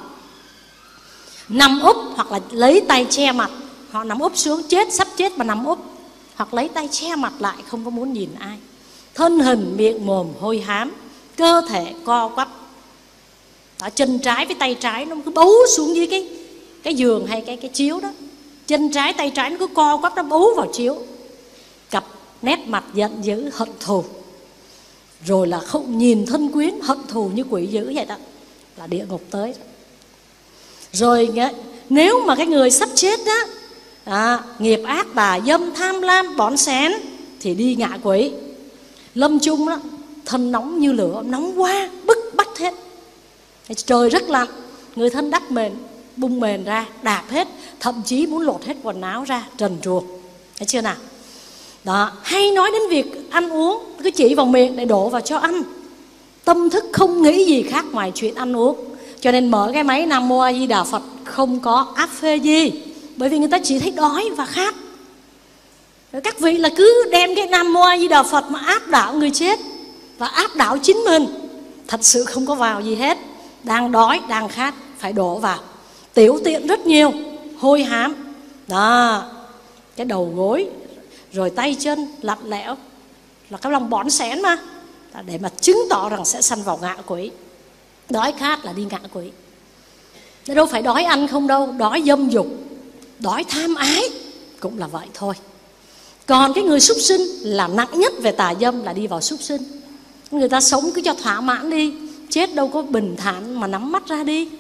Nằm úp hoặc là lấy tay che mặt. Họ nằm úp xuống, chết, sắp chết mà nằm úp. Hoặc lấy tay che mặt lại, không có muốn nhìn ai. Thân hình miệng mồm hôi hám, cơ thể co quắp. Đó, chân trái với tay trái nó cứ bấu xuống dưới cái giường hay cái chiếu đó. Chân trái tay trái nó cứ co quắp, nó bấu vào chiếu. Cặp nét mặt giận dữ hận thù. Rồi là không nhìn thân quyến, hận thù như quỷ dữ vậy đó. Là địa ngục tới. Rồi nếu mà cái người sắp chết đó, nghiệp ác tà dâm tham lam bỏn xén thì đi ngạ quỷ. Lâm chung đó, thân nóng như lửa, nóng quá, bức bách hết. Trời rất lạnh, người thân đắp mền, bung mền ra, đạp hết, thậm chí muốn lột hết quần áo ra, trần truồng. Thấy chưa nào? Đó, hay nói đến việc ăn uống, cứ chỉ vào miệng để đổ vào cho ăn. Tâm thức không nghĩ gì khác ngoài chuyện ăn uống. Cho nên mở cái máy Nam Mô A Di Đà Phật không có áp phê gì. Bởi vì người ta chỉ thấy đói và khát. Rồi các vị là cứ đem cái Nam Mô A Di Đà Phật mà áp đảo người chết và áp đảo chính mình. Thật sự không có vào gì hết. Đang đói, đang khát, phải đổ vào. Tiểu tiện rất nhiều, hôi hám. Đó, cái đầu gối, rồi tay chân lạnh lẽo, là cái lòng bỏn xén mà. Để mà chứng tỏ rằng sẽ sanh vào ngạ quỷ. Đói khát là đi ngạ quỷ. Đâu phải đói ăn không đâu, đói dâm dục, đói tham ái cũng là vậy thôi. Còn cái người súc sinh là nặng nhất về tà dâm là đi vào súc sinh. Người ta sống cứ cho thỏa mãn đi, chết đâu có bình thản mà nắm mắt ra đi.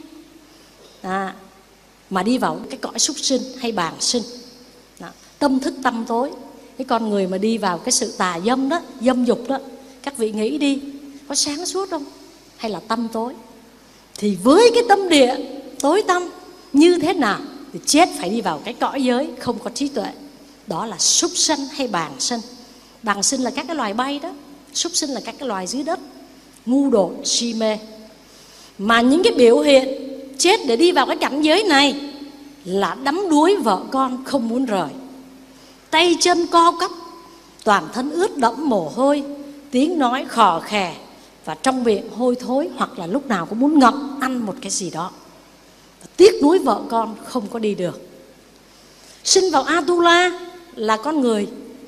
Mà đi vào cái cõi súc sinh hay bàng sinh. Đó, tâm thức tăm tối. Cái con người mà đi vào cái sự tà dâm đó, dâm dục đó, các vị nghĩ đi, có sáng suốt không? Hay là tăm tối? Thì với cái tâm địa tối tăm như thế nào thì chết phải đi vào cái cõi giới không có trí tuệ. Đó là súc sanh hay bàng sinh. Bàng sinh là các cái loài bay đó, súc sinh là các cái loài dưới đất, ngu dốt si mê. Mà những cái biểu hiện chết để đi vào cái cảnh giới này là đắm đuối vợ con không muốn rời, tay chân co quắp, toàn thân ướt đẫm mồ hôi, tiếng nói khò khè và trong miệng hôi thối, hoặc là lúc nào cũng muốn ngậm ăn một cái gì đó. Tiếc nuối vợ con không có đi được. Sinh vào Atula là con người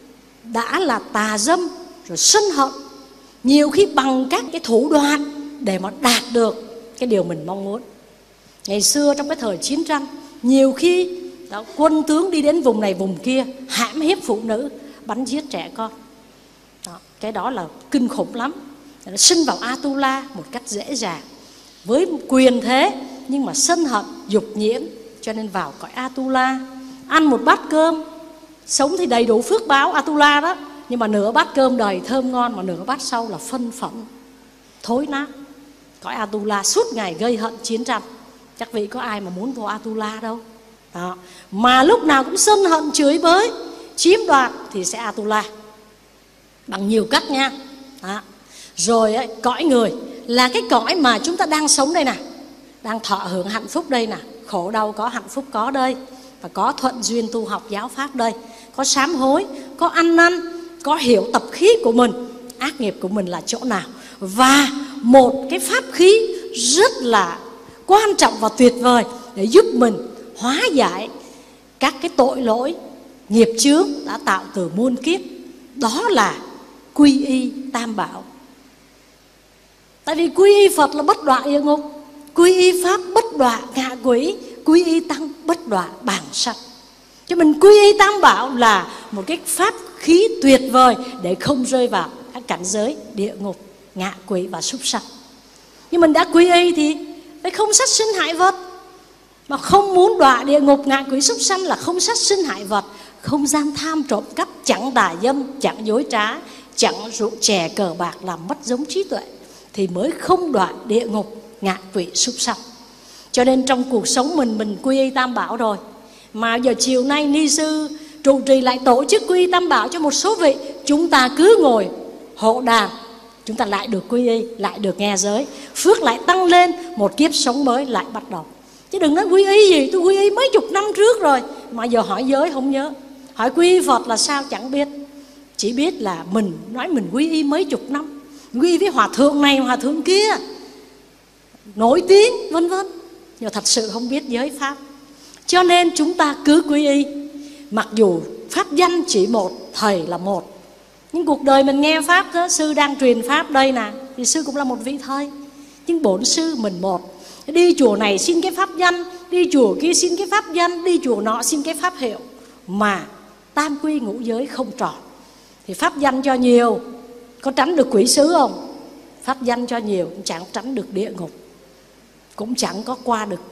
đã là tà dâm rồi sân hận, nhiều khi bằng các cái thủ đoạn để mà đạt được cái điều mình mong muốn. Ngày xưa trong cái thời chiến tranh, nhiều khi đó, quân tướng đi đến vùng này vùng kia hãm hiếp phụ nữ, bắn giết trẻ con. Đó, cái đó là kinh khủng lắm. Nó sinh vào Atula một cách dễ dàng với quyền thế, nhưng mà sân hận dục nhiễm, cho nên vào cõi Atula. Ăn một bát cơm, sống thì đầy đủ phước báo Atula đó, nhưng mà nửa bát cơm đầy thơm ngon, mà nửa bát sau là phân phẫn thối nát. Cõi Atula suốt ngày gây hận chiến tranh. Chắc vị có ai mà muốn vô Atula đâu. Đó. Mà lúc nào cũng sân hận chửi bới, chiếm đoạt thì sẽ Atula bằng nhiều cách nha. Đó. Rồi ấy, cõi người là cái cõi mà chúng ta đang sống đây nè, đang thọ hưởng hạnh phúc đây nè, khổ đau có, hạnh phúc có đây, và có thuận duyên tu học giáo pháp đây, có sám hối, có ăn năn, có hiểu tập khí của mình, ác nghiệp của mình là chỗ nào. Và một cái pháp khí rất là quan trọng và tuyệt vời để giúp mình hóa giải các cái tội lỗi nghiệp chướng đã tạo từ muôn kiếp, đó là quy y tam bảo. Tại vì quy y Phật là bất đọa địa ngục, quy y Pháp bất đọa ngạ quỷ, quy y Tăng bất đọa bảng sanh. Cho mình quy y Tam Bảo là một cái pháp khí tuyệt vời để không rơi vào các cảnh giới địa ngục, ngạ quỷ và súc sanh. Nhưng mình đã quy y thì phải không sát sinh hại vật. Mà không muốn đọa địa ngục, ngạ quỷ, súc sanh là không sát sinh hại vật, không gian tham trộm cắp, chẳng tà dâm, chẳng dối trá, chẳng rượu chè cờ bạc làm mất giống trí tuệ, thì mới không đọa địa ngục, ngạ quỷ, súc sanh. Cho nên trong cuộc sống mình quy y Tam Bảo rồi, mà giờ chiều nay ni sư trụ trì lại tổ chức quy y Tam Bảo cho một số vị, chúng ta cứ ngồi hộ đàn, chúng ta lại được quy y, lại được nghe giới, phước lại tăng lên, một kiếp sống mới lại bắt đầu. Chứ đừng nói quy y gì, tôi quy y mấy chục năm trước rồi, mà giờ hỏi giới không nhớ. Hỏi quy y Phật là sao chẳng biết. Chỉ biết là mình nói mình quy y mấy chục năm, quy y với hòa thượng này, hòa thượng kia, nổi tiếng, vân vân, nhưng thật sự không biết giới Pháp. Cho nên chúng ta cứ quy y. Mặc dù Pháp danh chỉ một, Thầy là một, nhưng cuộc đời mình nghe Pháp đó, sư đang truyền Pháp đây nè, thì sư cũng là một vị thầy. Nhưng bổn sư mình một. Đi chùa này xin cái pháp danh, đi chùa kia xin cái pháp danh, đi chùa nọ xin cái pháp hiệu, mà tam quy ngũ giới không tròn. Thì pháp danh cho nhiều, có tránh được quỷ sứ không? Pháp danh cho nhiều cũng chẳng tránh được địa ngục, cũng chẳng có qua được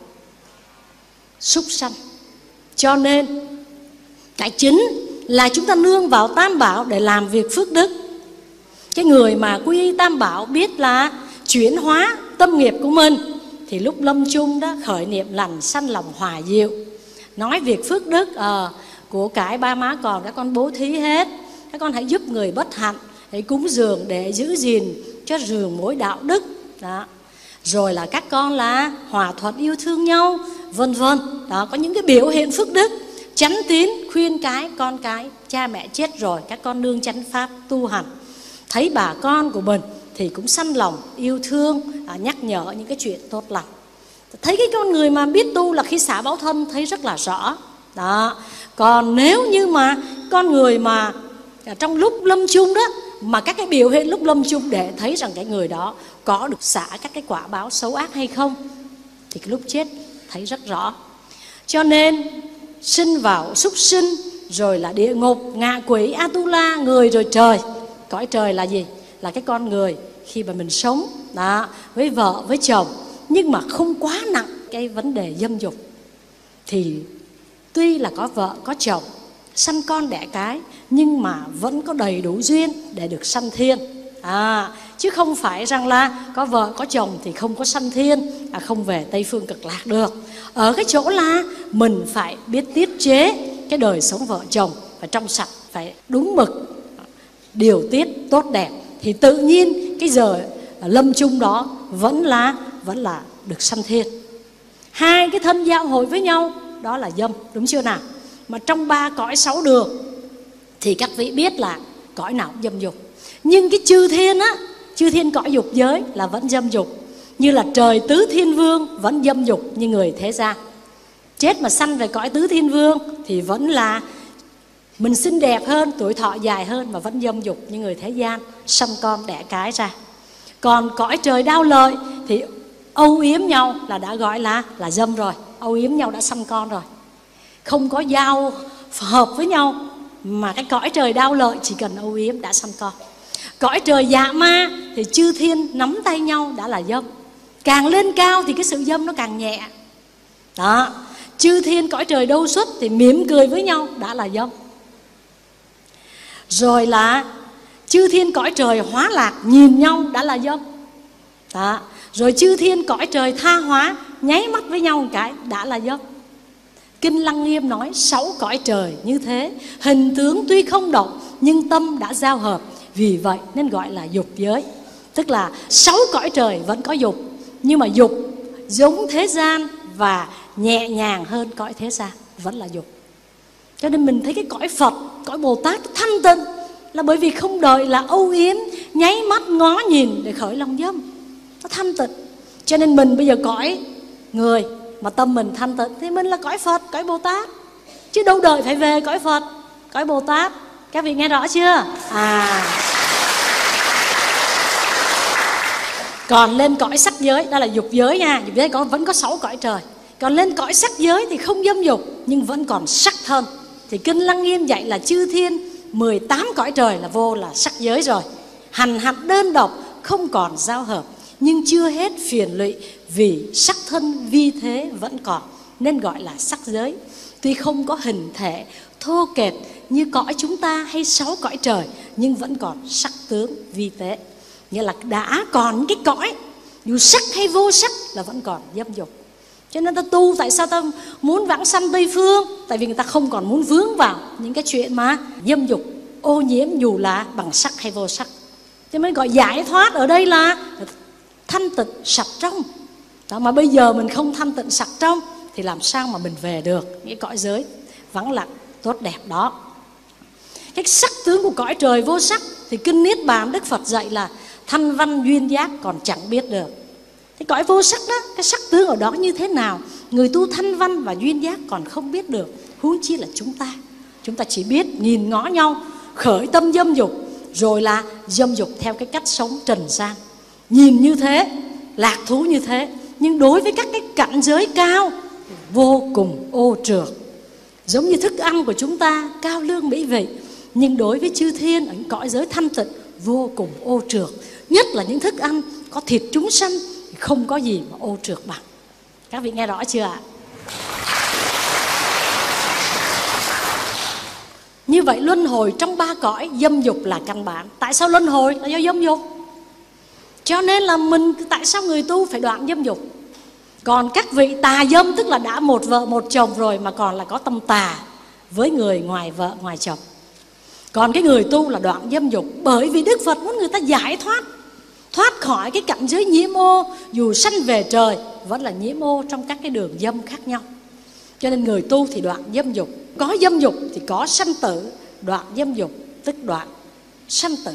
súc sanh. Cho nên cái chính là chúng ta nương vào Tam Bảo để làm việc phước đức. Cái người mà quy y Tam Bảo biết là chuyển hóa tâm nghiệp của mình, thì lúc lâm chung đó khởi niệm lành, sanh lòng hòa diệu, nói việc phước đức, của cải ba má còn các con bố thí hết, các con hãy giúp người bất hạnh, hãy cúng dường để giữ gìn cho rường mối đạo đức đó. Rồi là các con là hòa thuận yêu thương nhau, vân vân đó. Có những cái biểu hiện phước đức. Chánh tín khuyên cái con cái, cha mẹ chết rồi các con nương chánh pháp tu hành, thấy bà con của mình thì cũng sanh lòng yêu thương, nhắc nhở những cái chuyện tốt lành. Thấy cái con người mà biết tu là khi xả báo thân thấy rất là rõ đó. Còn nếu như mà con người mà trong lúc lâm chung đó, mà các cái biểu hiện lúc lâm chung để thấy rằng cái người đó có được xả các cái quả báo xấu ác hay không, thì cái lúc chết thấy rất rõ. Cho nên sinh vào súc sinh, rồi là địa ngục, ngạ quỷ, Atula, người rồi trời. Cõi trời là gì? Là cái con người khi mà mình sống đó, với vợ, với chồng, nhưng mà không quá nặng cái vấn đề dâm dục, thì tuy là có vợ, có chồng, sanh con đẻ cái, nhưng mà vẫn có đầy đủ duyên để được sanh thiên. Chứ không phải rằng là có vợ, có chồng thì không có sanh thiên, không về Tây Phương Cực Lạc được. Ở cái chỗ là mình phải biết tiết chế cái đời sống vợ chồng, phải trong sạch, phải đúng mực, điều tiết tốt đẹp, thì tự nhiên cái giờ lâm chung đó vẫn là được sanh thiên. Hai cái thân giao hội với nhau đó là dâm, đúng chưa nào? Mà trong 3 cõi 6 đường thì các vị biết là cõi nào cũng dâm dục. Nhưng cái chư thiên á, chư thiên cõi dục giới là vẫn dâm dục. Như là trời tứ thiên vương vẫn dâm dục như người thế gian. Chết mà sanh về cõi tứ thiên vương thì vẫn là mình xinh đẹp hơn, tuổi thọ dài hơn, mà vẫn dâm dục như người thế gian, sanh con đẻ cái ra. Còn cõi trời đao lợi thì âu yếm nhau là đã gọi là dâm rồi, âu yếm nhau đã sanh con rồi, không có giao hợp với nhau. Mà cái cõi trời đao lợi chỉ cần âu yếm đã sanh con. Cõi trời dạ ma thì chư thiên nắm tay nhau đã là dâm. Càng lên cao thì cái sự dâm nó càng nhẹ đó. Chư thiên cõi trời đâu xuất thì mỉm cười với nhau đã là dâm. Rồi là chư thiên cõi trời hóa lạc nhìn nhau đã là dâm đó. Rồi chư thiên cõi trời tha hóa nháy mắt với nhau một cái đã là dâm. Kinh Lăng Nghiêm nói 6 cõi trời như thế, hình tướng tuy không động nhưng tâm đã giao hợp, vì vậy nên gọi là dục giới. Tức là 6 cõi trời vẫn có dục, nhưng mà dục giống thế gian và nhẹ nhàng hơn cõi thế gian, vẫn là dục. Cho nên mình thấy cái cõi Phật, cõi Bồ Tát thanh tịnh là bởi vì không đợi là âu yếm, nháy mắt ngó nhìn để khởi lòng dâm. Nó thanh tịnh. Cho nên mình bây giờ cõi người mà tâm mình thanh tịnh thì mình là cõi Phật, cõi Bồ Tát. Chứ đâu đợi phải về cõi Phật, cõi Bồ Tát. Các vị nghe rõ chưa? Còn lên cõi sắc giới, đó là dục giới nha, dục giới vẫn có 6 cõi trời. Còn lên cõi sắc giới thì không dâm dục nhưng vẫn còn sắc thân. Thì Kinh Lăng Nghiêm dạy là chư thiên 18 cõi trời là vô là sắc giới rồi. Hành hạnh đơn độc, không còn giao hợp, nhưng chưa hết phiền lụy vì sắc thân vi thế vẫn còn, nên gọi là sắc giới. Tuy không có hình thể thô kệch như cõi chúng ta hay 6 cõi trời, nhưng vẫn còn sắc tướng vi tế. Nghĩa là đã còn cái cõi dù sắc hay vô sắc là vẫn còn dâm dục. Cho nên ta tu, tại sao ta muốn vãng sanh Tây Phương? Tại vì người ta không còn muốn vướng vào những cái chuyện mà dâm dục ô nhiễm dù là bằng sắc hay vô sắc. Cho nên gọi giải thoát ở đây là thanh tịnh sạch trong. Đó, mà bây giờ mình không thanh tịnh sạch trong thì làm sao mà mình về được những cõi giới vắng lặng tốt đẹp đó. Cái sắc tướng của cõi trời vô sắc thì Kinh Niết Bàn Đức Phật dạy là thanh văn duyên giác còn chẳng biết được. Cái cõi vô sắc đó, cái sắc tướng ở đó như thế nào, người tu thanh văn và duyên giác còn không biết được, huống chi là chúng ta. Chúng ta chỉ biết nhìn ngó nhau, khởi tâm dâm dục, rồi là dâm dục theo cái cách sống trần gian. Nhìn như thế, lạc thú như thế, nhưng đối với các cái cảnh giới cao vô cùng ô trượt. Giống như thức ăn của chúng ta cao lương mỹ vị, nhưng đối với chư thiên ở những cõi giới thanh tịnh vô cùng ô trượt. Nhất là những thức ăn có thịt chúng sanh thì không có gì mà ô trượt bằng. Các vị nghe rõ chưa ạ? Như vậy luân hồi trong 3 cõi, dâm dục là căn bản. Tại sao luân hồi? Là do dâm dục. Cho nên là tại sao người tu phải đoạn dâm dục? Còn các vị tà dâm, tức là đã một vợ một chồng rồi mà còn là có tâm tà với người ngoài vợ ngoài chồng. Còn cái người tu là đoạn dâm dục, bởi vì Đức Phật muốn người ta giải thoát khỏi cái cảnh giới nhiễm ô. Dù sanh về trời vẫn là nhiễm ô trong các cái đường dâm khác nhau. Cho nên người tu thì đoạn dâm dục. Có dâm dục thì có sanh tử, đoạn dâm dục tức đoạn sanh tử.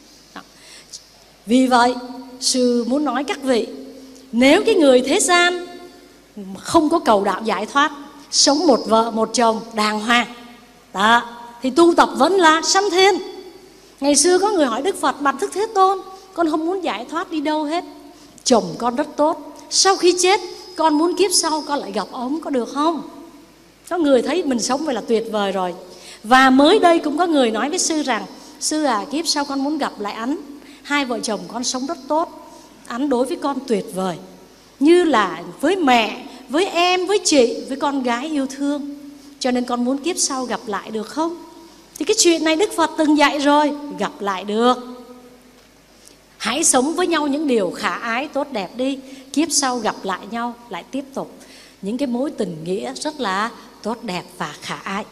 Vì vậy sư muốn nói các vị, nếu cái người thế gian không có cầu đạo giải thoát, sống một vợ một chồng đàng hoàng đó, thì tu tập vẫn là sanh thiên. Ngày xưa có người hỏi Đức Phật: Bạch Đức Thế Tôn, con không muốn giải thoát đi đâu hết, chồng con rất tốt, sau khi chết con muốn kiếp sau con lại gặp ông, có được không? Có người thấy mình sống vậy là tuyệt vời rồi. Và mới đây cũng có người nói với sư rằng: Sư à, kiếp sau con muốn gặp lại anh, hai vợ chồng con sống rất tốt, anh đối với con tuyệt vời, như là với mẹ, với em, với chị, với con gái yêu thương, cho nên con muốn kiếp sau gặp lại được không? Thì cái chuyện này Đức Phật từng dạy rồi, gặp lại được. Hãy sống với nhau những điều khả ái tốt đẹp đi, kiếp sau gặp lại nhau lại tiếp tục những cái mối tình nghĩa rất là tốt đẹp và khả ái.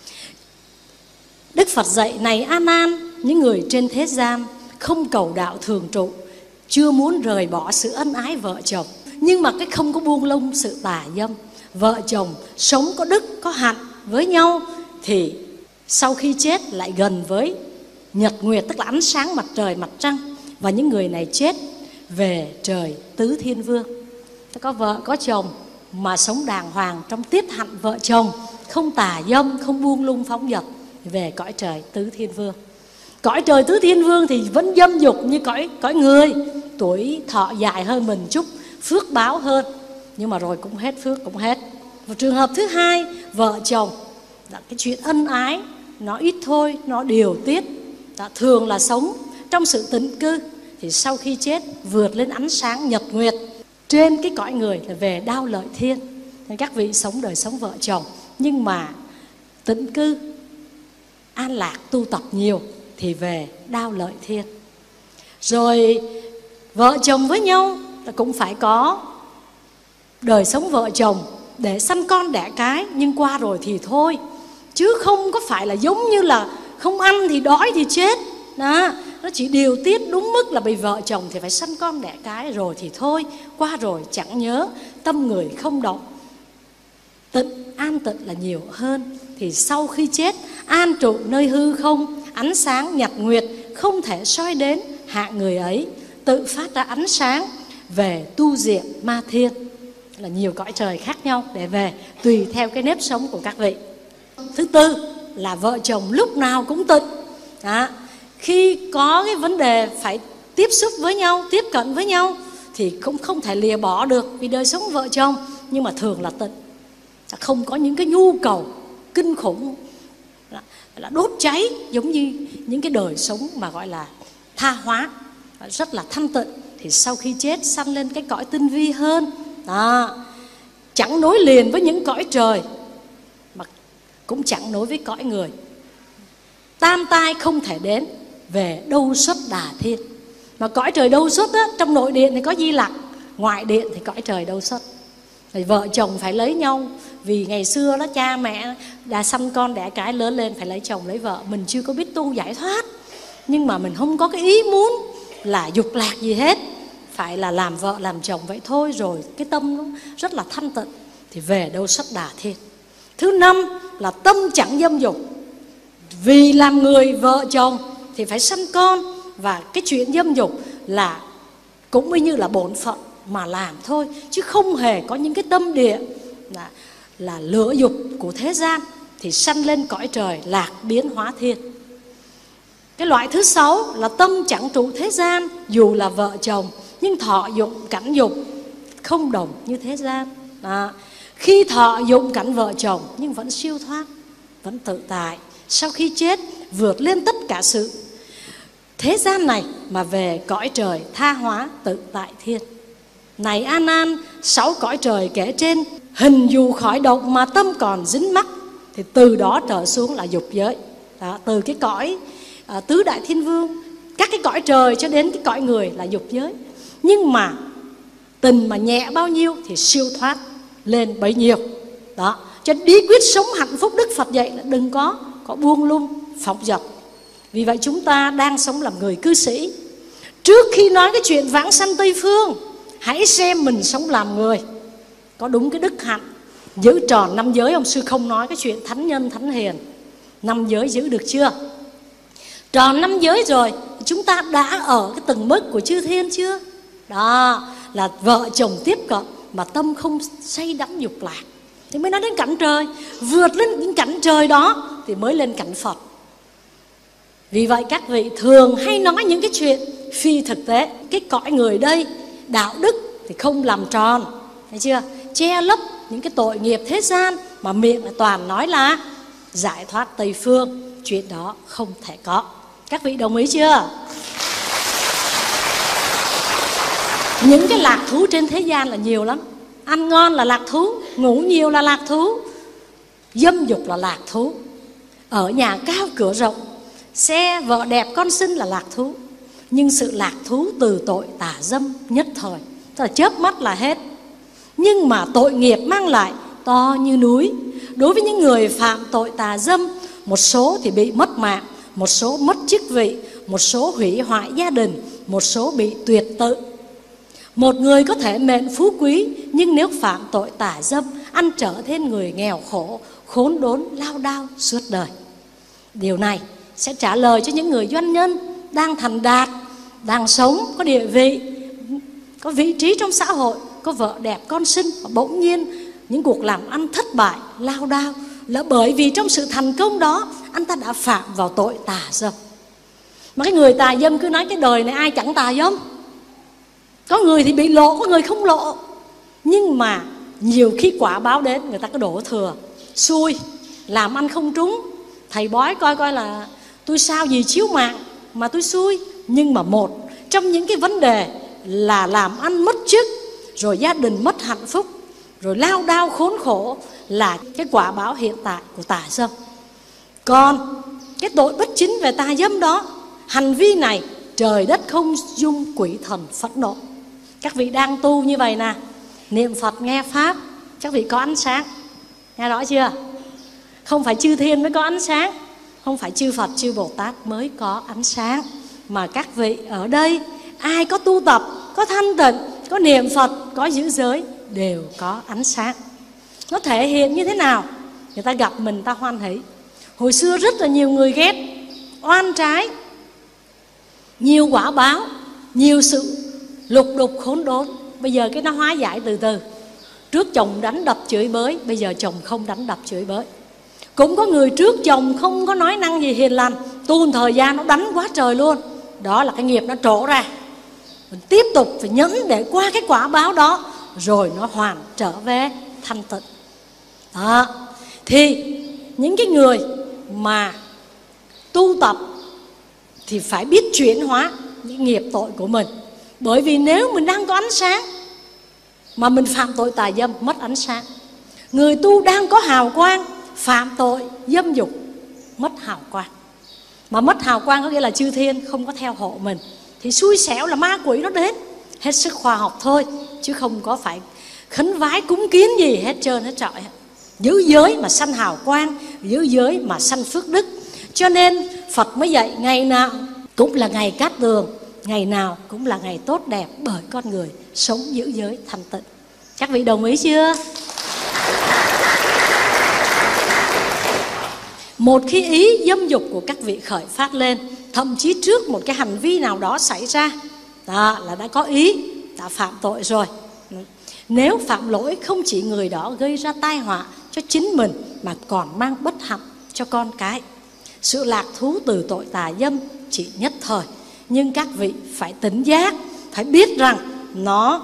Đức Phật dạy: Này A Nan, những người trên thế gian không cầu đạo thường trụ, chưa muốn rời bỏ sự ân ái vợ chồng, nhưng mà cái không có buông lung sự tà dâm. Vợ chồng sống có đức có hạnh với nhau thì sau khi chết lại gần với nhật nguyệt, tức là ánh sáng mặt trời mặt trăng. Và những người này chết về trời tứ thiên vương. Có vợ có chồng mà sống đàng hoàng trong tiết hạnh vợ chồng, không tà dâm, không buông lung phóng dật, về cõi trời tứ thiên vương. Cõi trời tứ thiên vương thì vẫn dâm dục như cõi người, tuổi thọ dài hơn mình chút, phước báo hơn, nhưng mà rồi cũng hết phước, cũng hết. Và trường hợp thứ hai, vợ chồng cái chuyện ân ái nó ít thôi, nó điều tiết, thường là sống trong sự tịnh cư, thì sau khi chết vượt lên ánh sáng nhật nguyệt trên cái cõi người là về Đao Lợi Thiên. Nên các vị sống đời sống vợ chồng nhưng mà tịnh cư, an lạc, tu tập nhiều thì về Đao Lợi Thiên. Rồi vợ chồng với nhau cũng phải có đời sống vợ chồng để sanh con đẻ cái, nhưng qua rồi thì thôi, chứ không có phải là giống như là không ăn thì đói thì chết đó. Nó chỉ điều tiết đúng mức là bị vợ chồng thì phải sanh con đẻ cái, rồi thì thôi, qua rồi chẳng nhớ, tâm người không động. Tịnh, an tịnh là nhiều hơn. Thì sau khi chết an trụ nơi hư không, ánh sáng nhật nguyệt không thể soi đến hạ người ấy, tự phát ra ánh sáng về tu diện ma thiên, là nhiều cõi trời khác nhau để về, tùy theo cái nếp sống của các vị. Thứ tư là vợ chồng lúc nào cũng tịnh đó. Khi có cái vấn đề phải tiếp xúc với nhau, tiếp cận với nhau thì cũng không thể lìa bỏ được vì đời sống vợ chồng, nhưng mà thường là tịnh, không có những cái nhu cầu kinh khủng là đốt cháy giống như những cái đời sống mà gọi là tha hóa, rất là thanh tịnh. Thì sau khi chết sanh lên cái cõi tinh vi hơn đó, chẳng nối liền với những cõi trời mà cũng chẳng nối với cõi người. Tam tai không thể đến, về đâu xuất Đà Thiên. Mà cõi trời đâu xuất á, trong nội điện thì có Di Lặc, ngoại điện thì cõi trời đâu xuất. Rồi vợ chồng phải lấy nhau, vì ngày xưa đó cha mẹ đã sanh con đẻ cái lớn lên phải lấy chồng lấy vợ. Mình chưa có biết tu giải thoát, nhưng mà mình không có cái ý muốn là dục lạc gì hết, phải là làm vợ làm chồng vậy thôi, rồi cái tâm nó rất là thanh tịnh, thì về đâu xuất Đà Thiên. Thứ năm là tâm chẳng dâm dục. Vì làm người vợ chồng thì phải sanh con, và cái chuyện dâm dục là cũng như là bổn phận mà làm thôi, chứ không hề có những cái tâm địa là lửa dục của thế gian, thì sanh lên cõi trời lạc biến hóa thiên. Cái loại thứ sáu là tâm chẳng trụ thế gian, dù là vợ chồng nhưng thọ dụng cảnh dục không đồng như thế gian. Khi thọ dụng cảnh vợ chồng nhưng vẫn siêu thoát, vẫn tự tại, sau khi chết vượt lên tất cả sự thế gian này mà về cõi trời tha hóa tự tại thiên. Này A Nan, 6 cõi trời kể trên, hình dù khỏi động mà tâm còn dính mắc, thì từ đó trở xuống là dục giới. Đó, từ cái cõi tứ đại thiên vương, các cái cõi trời cho đến cái cõi người là dục giới. Nhưng mà tình mà nhẹ bao nhiêu thì siêu thoát lên bấy nhiêu. Đó, cho bí quyết sống hạnh phúc Đức Phật dạy là đừng có buông lung phóng dật. Vì vậy chúng ta đang sống làm người cư sĩ. Trước khi nói cái chuyện vãng sanh Tây Phương, hãy xem mình sống làm người có đúng cái đức hạnh, giữ tròn 5 giới. Ông sư không nói cái chuyện thánh nhân thánh hiền, 5 giới giữ được chưa? Tròn 5 giới rồi, chúng ta đã ở cái tầng mức của chư thiên chưa? Đó là vợ chồng tiếp cận mà tâm không say đắm dục lạc, thì mới nói đến cảnh trời. Vượt lên những cảnh trời đó thì mới lên cảnh Phật. Vì vậy các vị thường hay nói những cái chuyện phi thực tế. Cái cõi người đây đạo đức thì không làm tròn, thấy chưa? Che lấp những cái tội nghiệp thế gian, mà miệng lại toàn nói là giải thoát Tây Phương. Chuyện đó không thể có. Các vị đồng ý chưa? Những cái lạc thú trên thế gian là nhiều lắm. Ăn ngon là lạc thú, ngủ nhiều là lạc thú, dâm dục là lạc thú, ở nhà cao cửa rộng, xe vợ đẹp con xinh là lạc thú. Nhưng sự lạc thú từ tội tà dâm nhất thời, tức là chớp mắt là hết. Nhưng mà tội nghiệp mang lại to như núi. Đối với những người phạm tội tà dâm, một số thì bị mất mạng, một số mất chức vị, một số hủy hoại gia đình, một số bị tuyệt tự. Một người có thể mệnh phú quý, nhưng nếu phạm tội tà dâm, ăn trở nên người nghèo khổ, khốn đốn, lao đao suốt đời. Điều này sẽ trả lời cho những người doanh nhân đang thành đạt, đang sống, có địa vị, có vị trí trong xã hội, có vợ đẹp con xinh, và bỗng nhiên những cuộc làm ăn thất bại, lao đao, là bởi vì trong sự thành công đó anh ta đã phạm vào tội tà dâm. Mà cái người tà dâm cứ nói cái đời này ai chẳng tà dâm. Có người thì bị lộ, có người không lộ. Nhưng mà nhiều khi quả báo đến, người ta có đổ thừa, xui, làm ăn không trúng. Thầy bói coi là tôi sao gì chiếu mạng mà tôi xui. Nhưng mà một trong những cái vấn đề là làm ăn mất chức, rồi gia đình mất hạnh phúc, rồi lao đao khốn khổ, là cái quả báo hiện tại của tà dâm. Còn cái tội bất chính về tà dâm đó, hành vi này trời đất không dung, quỷ thần phẫn nộ. Các vị đang tu như vậy nè, niệm Phật nghe Pháp, các vị có ánh sáng. Nghe rõ chưa? Không phải chư thiên mới có ánh sáng, không phải chư Phật chư Bồ Tát mới có ánh sáng, mà các vị ở đây ai có tu tập, có thanh tịnh, có niệm Phật, có giữ giới đều có ánh sáng. Nó thể hiện như thế nào? Người ta gặp mình ta hoan hỷ. Hồi xưa rất là nhiều người ghét, oan trái, nhiều quả báo, nhiều sự lục đục khốn đốn. Bây giờ cái nó hóa giải từ từ. Trước chồng đánh đập chửi bới, bây giờ chồng không đánh đập chửi bới. Cũng có người trước chồng không có nói năng gì hiền lành, tu một thời gian nó đánh quá trời luôn. Đó là cái nghiệp nó trổ ra. Mình tiếp tục phải nhẫn để qua cái quả báo đó, rồi nó hoàn trở về thanh tịnh. Đó. Thì những cái người mà tu tập thì phải biết chuyển hóa những nghiệp tội của mình. Bởi vì nếu mình đang có ánh sáng mà mình phạm tội tà dâm, mất ánh sáng. Người tu đang có hào quang, phạm tội dâm dục, mất hào quang. Mà mất hào quang có nghĩa là chư thiên không có theo hộ mình, thì xui xẻo là ma quỷ nó đến. Hết sức khoa học thôi, chứ không có phải khấn vái cúng kiến gì hết trơn hết trọi. Giữ giới mà sanh hào quang, giữ giới mà sanh phước đức. Cho nên Phật mới dạy ngày nào cũng là ngày cát tường, ngày nào cũng là ngày tốt đẹp, bởi con người sống giữ giới thanh tịnh. Các vị đồng ý chưa? Một khi ý dâm dục của các vị khởi phát lên, thậm chí trước một cái hành vi nào đó xảy ra, đó là đã có ý, đã phạm tội rồi. Nếu phạm lỗi, không chỉ người đó gây ra tai họa cho chính mình, mà còn mang bất hạnh cho con cái. Sự lạc thú từ tội tà dâm chỉ nhất thời, nhưng các vị phải tỉnh giác, phải biết rằng nó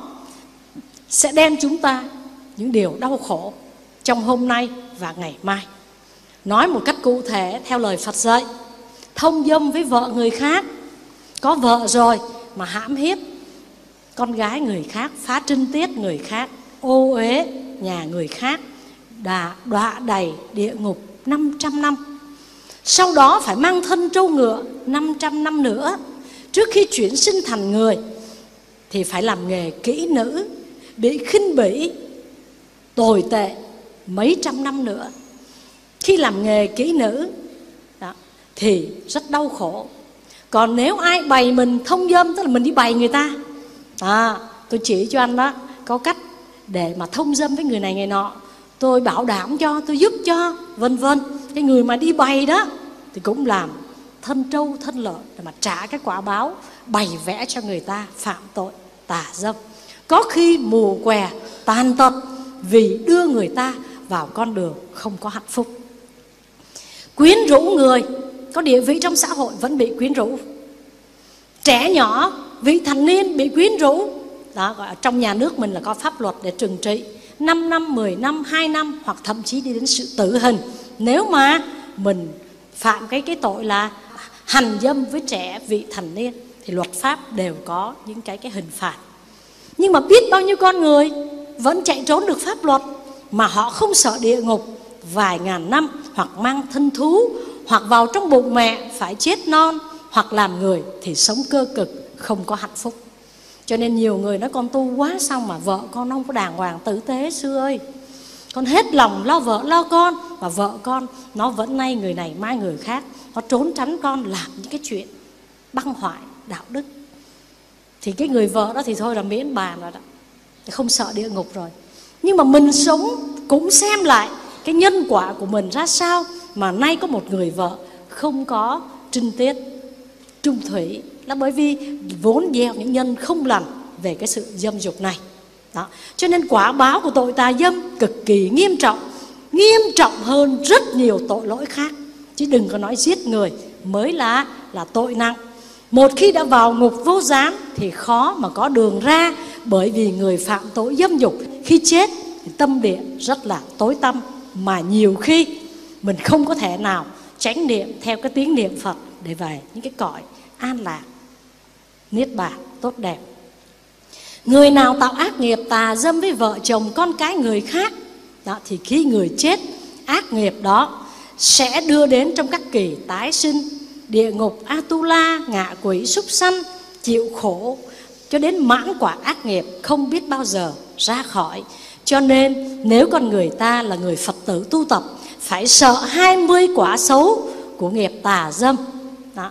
sẽ đem chúng ta những điều đau khổ trong hôm nay và ngày mai. Nói một cách cụ thể theo lời Phật dạy, thông dâm với vợ người khác, có vợ rồi mà hãm hiếp con gái người khác, phá trinh tiết người khác, ô uế nhà người khác, đọa đầy địa ngục 500 năm. Sau đó phải mang thân trâu ngựa 500 năm nữa. Trước khi chuyển sinh thành người thì phải làm nghề kỹ nữ, bị khinh bỉ tồi tệ mấy trăm năm nữa. Khi làm nghề kỹ nữ đó, thì rất đau khổ. Còn nếu ai bày mình thông dâm, tức là mình đi bày người ta, tôi chỉ cho anh đó, có cách để mà thông dâm với người này người nọ, tôi bảo đảm cho, tôi giúp cho, vân vân. Cái người mà đi bày đó thì cũng làm thân trâu thân lợn để mà trả cái quả báo bày vẽ cho người ta phạm tội tà dâm. Có khi mù què tàn tật vì đưa người ta vào con đường không có hạnh phúc. Quyến rũ người có địa vị trong xã hội vẫn bị quyến rũ. Trẻ nhỏ, vị thành niên bị quyến rũ. Đó, gọi trong nhà nước mình là có pháp luật để trừng trị 5 năm, 10 năm, 2 năm, hoặc thậm chí đi đến sự tử hình. Nếu mà mình phạm cái tội là hành dâm với trẻ vị thành niên thì luật pháp đều có những cái hình phạt. Nhưng mà biết bao nhiêu con người vẫn chạy trốn được pháp luật, mà họ không sợ địa ngục vài ngàn năm, hoặc mang thân thú, hoặc vào trong bụng mẹ phải chết non, hoặc làm người thì sống cơ cực, không có hạnh phúc. Cho nên nhiều người nói con tu quá xong mà vợ con không có đàng hoàng tử tế sư ơi. Con hết lòng lo vợ lo con, mà vợ con nó vẫn nay người này mai người khác, nó trốn tránh con, làm những cái chuyện băng hoại đạo đức. Thì cái người vợ đó thì thôi là miễn bàn rồi đó, không sợ địa ngục rồi. Nhưng mà mình sống cũng xem lại cái nhân quả của mình ra sao, mà nay có một người vợ không có trinh tiết trung thủy, là bởi vì vốn gieo những nhân không lành về cái sự dâm dục này. Đó. Cho nên quả báo của tội tà dâm cực kỳ nghiêm trọng hơn rất nhiều tội lỗi khác. Chứ đừng có nói giết người mới là tội nặng. Một khi đã vào ngục vô gián thì khó mà có đường ra, bởi vì người phạm tội dâm dục khi chết thì tâm địa rất là tối tăm, mà nhiều khi mình không có thể nào chánh niệm theo cái tiếng niệm Phật để về những cái cõi an lạc, niết bàn tốt đẹp. Người nào tạo ác nghiệp tà dâm với vợ chồng con cái người khác đó, thì khi người chết, ác nghiệp đó sẽ đưa đến trong các kỳ tái sinh, địa ngục, Atula, ngạ quỷ, súc sanh, chịu khổ cho đến mãn quả ác nghiệp, không biết bao giờ ra khỏi. Cho nên nếu con người ta là người Phật tử tu tập, phải sợ 20 quả xấu của nghiệp tà dâm đó,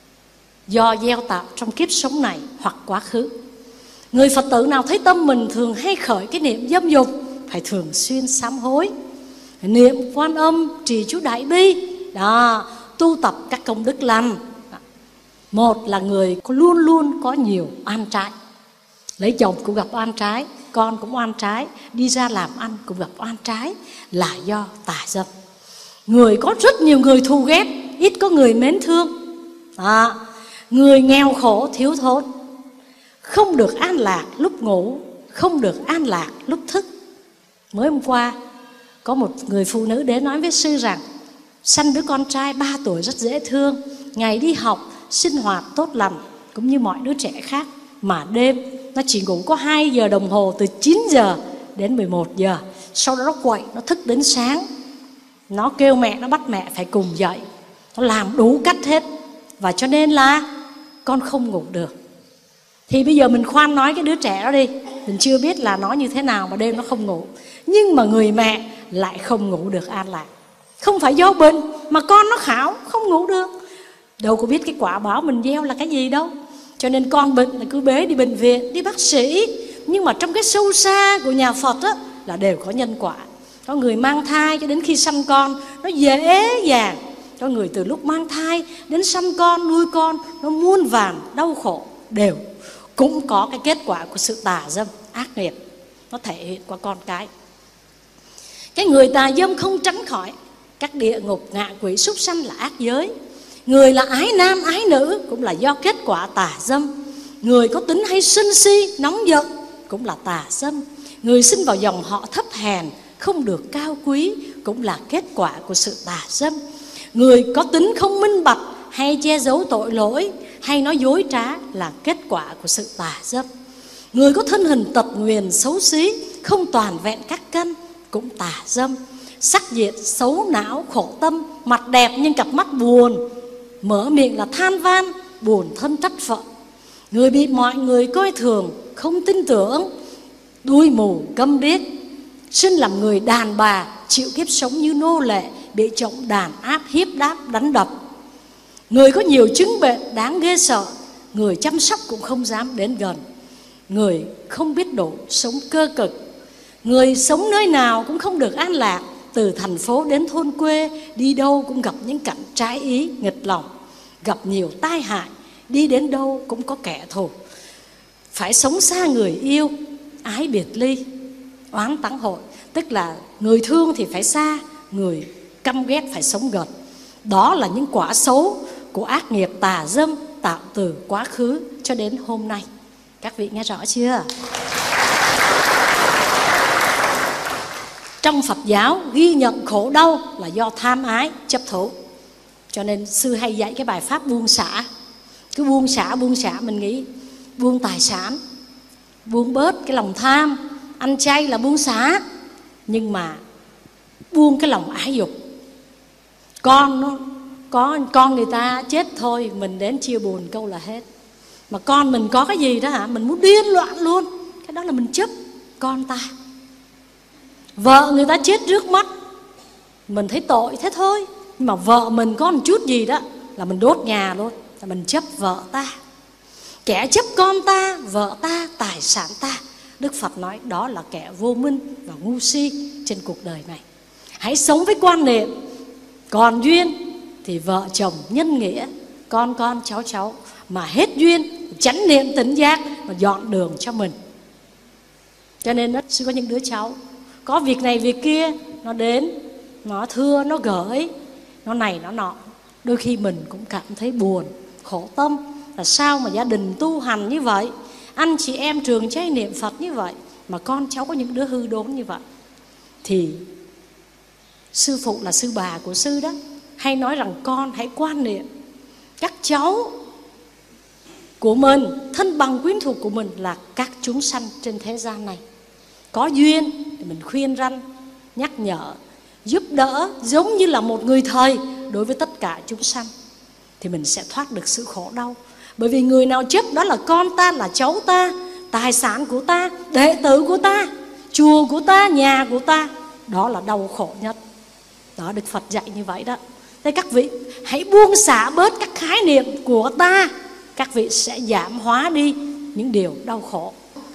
do gieo tạo trong kiếp sống này hoặc quá khứ. Người Phật tử nào thấy tâm mình thường hay khởi cái niệm dâm dục, phải thường xuyên sám hối, niệm Quan Âm, trì chú Đại Bi đó, tu tập các công đức lành. Một là người luôn luôn có nhiều oan trái, lấy chồng cũng gặp oan trái, con cũng oan trái, đi ra làm ăn cũng gặp oan trái, là do tà dâm. Người có rất nhiều người thù ghét, ít có người mến thương. Người nghèo khổ thiếu thốn, không được an lạc lúc ngủ, không được an lạc lúc thức. Mới hôm qua có một người phụ nữ đến nói với sư rằng sanh đứa con trai 3 tuổi rất dễ thương, ngày đi học sinh hoạt tốt lành cũng như mọi đứa trẻ khác, mà đêm nó chỉ ngủ có 2 giờ đồng hồ, từ 9 giờ đến 11 giờ. Sau đó nó quậy, nó thức đến sáng. Nó kêu mẹ, nó bắt mẹ phải cùng dậy. Nó làm đủ cách hết. Và cho nên là con không ngủ được. Thì bây giờ mình khoan nói cái đứa trẻ đó đi. Mình chưa biết là nó như thế nào mà đêm nó không ngủ. Nhưng mà người mẹ lại không ngủ được an lạc. Không phải do bệnh mà con nó khảo không ngủ được. Đâu có biết cái quả báo mình gieo là cái gì đâu. Cho nên con bệnh là cứ bế đi bệnh viện, đi bác sĩ. Nhưng mà trong cái sâu xa của nhà Phật á, là đều có nhân quả. Có người mang thai cho đến khi sanh con nó dễ dàng. Có người từ lúc mang thai đến sanh con, nuôi con nó muôn vàn đau khổ, đều cũng có cái kết quả của sự tà dâm ác nghiệp. Nó thể hiện qua con cái. Cái người tà dâm không tránh khỏi các địa ngục, ngạ quỷ, súc sanh là ác giới. Người là ái nam ái nữ cũng là do kết quả tà dâm. Người có tính hay sân si, nóng giận cũng là tà dâm. Người sinh vào dòng họ thấp hèn, không được cao quý cũng là kết quả của sự tà dâm. Người có tính không minh bạch hay che giấu tội lỗi hay nói dối trá là kết quả của sự tà dâm. Người có thân hình tật nguyền xấu xí, không toàn vẹn các căn cũng tà dâm. Sắc diện xấu não khổ tâm, mặt đẹp nhưng cặp mắt buồn, mở miệng là than van, buồn thân trách phận. Người bị mọi người coi thường, không tin tưởng, đuôi mù câm điếc. Sinh làm người đàn bà, chịu kiếp sống như nô lệ, bị chồng đàn áp hiếp đáp đánh đập. Người có nhiều chứng bệnh đáng ghê sợ, người chăm sóc cũng không dám đến gần. Người không biết đủ, sống cơ cực. Người sống nơi nào cũng không được an lạc, từ thành phố đến thôn quê, đi đâu cũng gặp những cảnh trái ý, nghịch lòng, gặp nhiều tai hại, đi đến đâu cũng có kẻ thù. Phải sống xa người yêu, ái biệt ly, oán táng hội. Tức là người thương thì phải xa, người căm ghét phải sống gần. Đó là những quả xấu của ác nghiệp tà dâm tạo từ quá khứ cho đến hôm nay. Các vị nghe rõ chưa? Trong Phật giáo ghi nhận khổ đau là do tham ái, chấp thủ. Cho nên sư hay dạy cái bài pháp buông xả. Cứ buông xả mình nghĩ buông tài sản, buông bớt cái lòng tham. Ăn chay là buông xả, nhưng mà buông cái lòng ái dục. Con người ta chết thôi, mình đến chia buồn câu là hết. Mà con mình có cái gì đó hả, mình muốn điên loạn luôn. Cái đó là mình chấp con ta. Vợ người ta chết trước mắt, mình thấy tội thế thôi. Nhưng mà vợ mình có một chút gì đó là mình đốt nhà luôn, là mình chấp vợ ta. Kẻ chấp con ta, vợ ta, tài sản ta, Đức Phật nói đó là kẻ vô minh và ngu si trên cuộc đời này. Hãy sống với quan niệm còn duyên thì vợ chồng nhân nghĩa, con cháu cháu, mà hết duyên chánh niệm tỉnh giác và dọn đường cho mình. Cho nên nó sẽ có những đứa cháu có việc này việc kia, nó đến, nó thưa, nó gửi, nó này nó nọ. Đôi khi mình cũng cảm thấy buồn, khổ tâm. Là sao mà gia đình tu hành như vậy, anh chị em trường chay niệm Phật như vậy, mà con cháu có những đứa hư đốn như vậy. Thì sư phụ là sư bà của sư đó hay nói rằng con hãy quan niệm các cháu của mình, thân bằng quyến thuộc của mình là các chúng sanh trên thế gian này. Có duyên thì mình khuyên răn, nhắc nhở, giúp đỡ, giống như là một người thầy đối với tất cả chúng sanh, thì mình sẽ thoát được sự khổ đau. Bởi vì người nào chấp đó là con ta, là cháu ta, tài sản của ta, đệ tử của ta, chùa của ta, nhà của ta, đó là đau khổ nhất. Đó, Đức Phật dạy như vậy đó. Thế các vị hãy buông xả bớt các khái niệm của ta, các vị sẽ giảm hóa đi những điều đau khổ.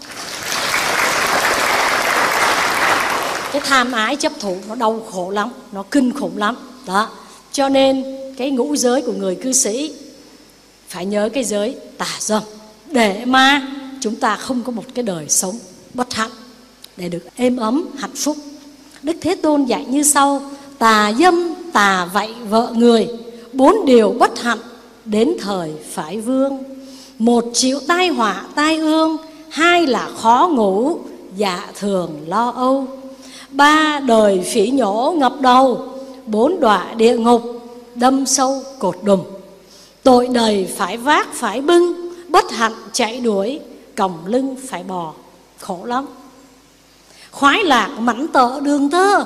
Cái tham ái chấp thủ nó đau khổ lắm, nó kinh khủng lắm. Đó, cho nên cái ngũ giới của người cư sĩ phải nhớ cái giới tà dâm, để mà chúng ta không có một cái đời sống bất hạnh, để được êm ấm hạnh phúc. Đức Thế Tôn dạy như sau: tà dâm, tà vậy vợ người, 4 điều bất hạnh đến thời phải vương. một chịu tai họa tai ương, hai là khó ngủ dạ thường lo âu, ba đời phỉ nhổ ngập đầu, bốn đọa địa ngục đâm sâu cột đùm. Tội đầy phải vác phải bưng, bất hạnh chạy đuổi, còng lưng phải bò, khổ lắm. Khoái lạc mảnh tợ đường tơ,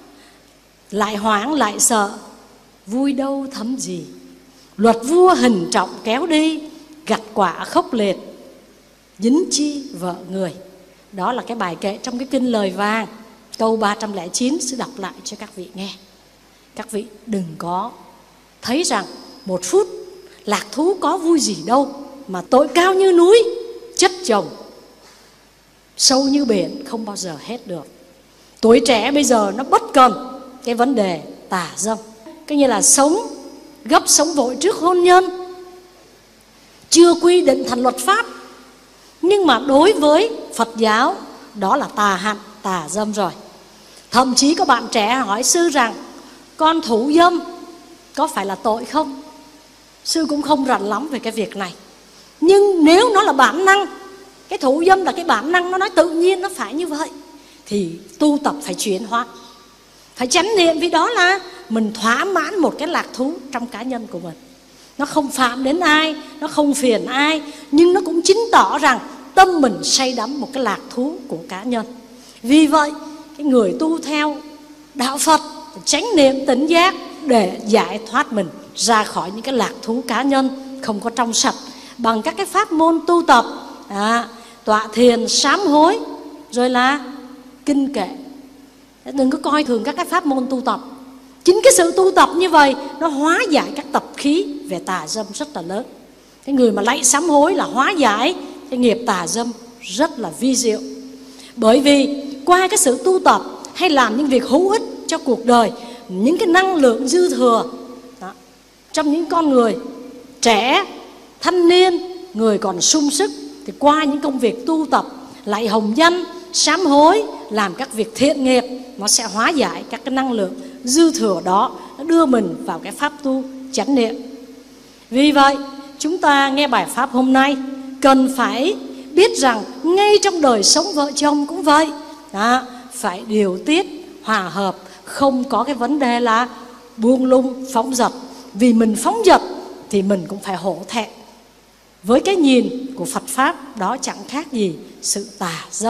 lại hoảng lại sợ, vui đâu thấm gì. Luật vua hình trọng kéo đi, gặt quả khốc liệt, dính chi vợ người. Đó là cái bài kệ trong cái kinh Lời Vàng, câu 309. Sư đọc lại cho các vị nghe. Các vị đừng có thấy rằng một phút lạc thú có vui gì đâu, mà tội cao như núi, chất chồng sâu như biển, không bao giờ hết được. Tuổi trẻ bây giờ nó bất cần cái vấn đề tà dâm, cái như là sống gấp sống vội trước hôn nhân, chưa quy định thành luật pháp. Nhưng mà đối với Phật giáo, đó là tà hạnh, tà dâm rồi. Thậm chí có bạn trẻ hỏi sư rằng con thủ dâm có phải là tội không? Sư cũng không rành lắm về cái việc này. Nhưng nếu nó là bản năng, cái thủ dâm là cái bản năng, nó nói tự nhiên nó phải như vậy, thì tu tập phải chuyển hóa, phải chánh niệm, vì đó là mình thỏa mãn một cái lạc thú trong cá nhân của mình. Nó không phạm đến ai, nó không phiền ai, nhưng nó cũng chứng tỏ rằng tâm mình say đắm một cái lạc thú của cá nhân. Vì vậy cái người tu theo đạo Phật chánh niệm tỉnh giác để giải thoát mình ra khỏi những cái lạc thú cá nhân không có trong sạch, bằng các cái pháp môn tu tập, tọa thiền, sám hối, rồi là kinh kệ. Đừng có coi thường các cái pháp môn tu tập. Chính cái sự tu tập như vậy nó hóa giải các tập khí về tà dâm rất là lớn. Cái người mà lạy sám hối là hóa giải cái nghiệp tà dâm rất là vi diệu. Bởi vì qua cái sự tu tập hay làm những việc hữu ích cho cuộc đời, những cái năng lượng dư thừa đó, trong những con người trẻ, thanh niên, người còn sung sức, thì qua những công việc tu tập, lạy hồng danh, sám hối, làm các việc thiện nghiệp, nó sẽ hóa giải các cái năng lượng dư thừa đó, nó đưa mình vào cái pháp tu chánh niệm. Vì vậy chúng ta nghe bài pháp hôm nay cần phải biết rằng ngay trong đời sống vợ chồng cũng vậy, phải điều tiết, hòa hợp, không có cái vấn đề là buông lung, phóng dật. Vì mình phóng dật thì mình cũng phải hổ thẹn. Với cái nhìn của Phật Pháp, đó chẳng khác gì sự tà dâm,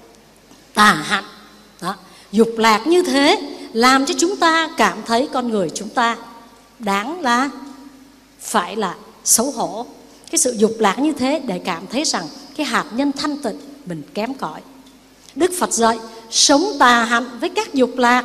tà hạnh đó. Dục lạc như thế làm cho chúng ta cảm thấy con người chúng ta đáng là phải là xấu hổ. Cái sự dục lạc như thế để cảm thấy rằng cái hạt nhân thanh tịnh mình kém cỏi. Đức Phật dạy sống tà hạnh với các dục lạc,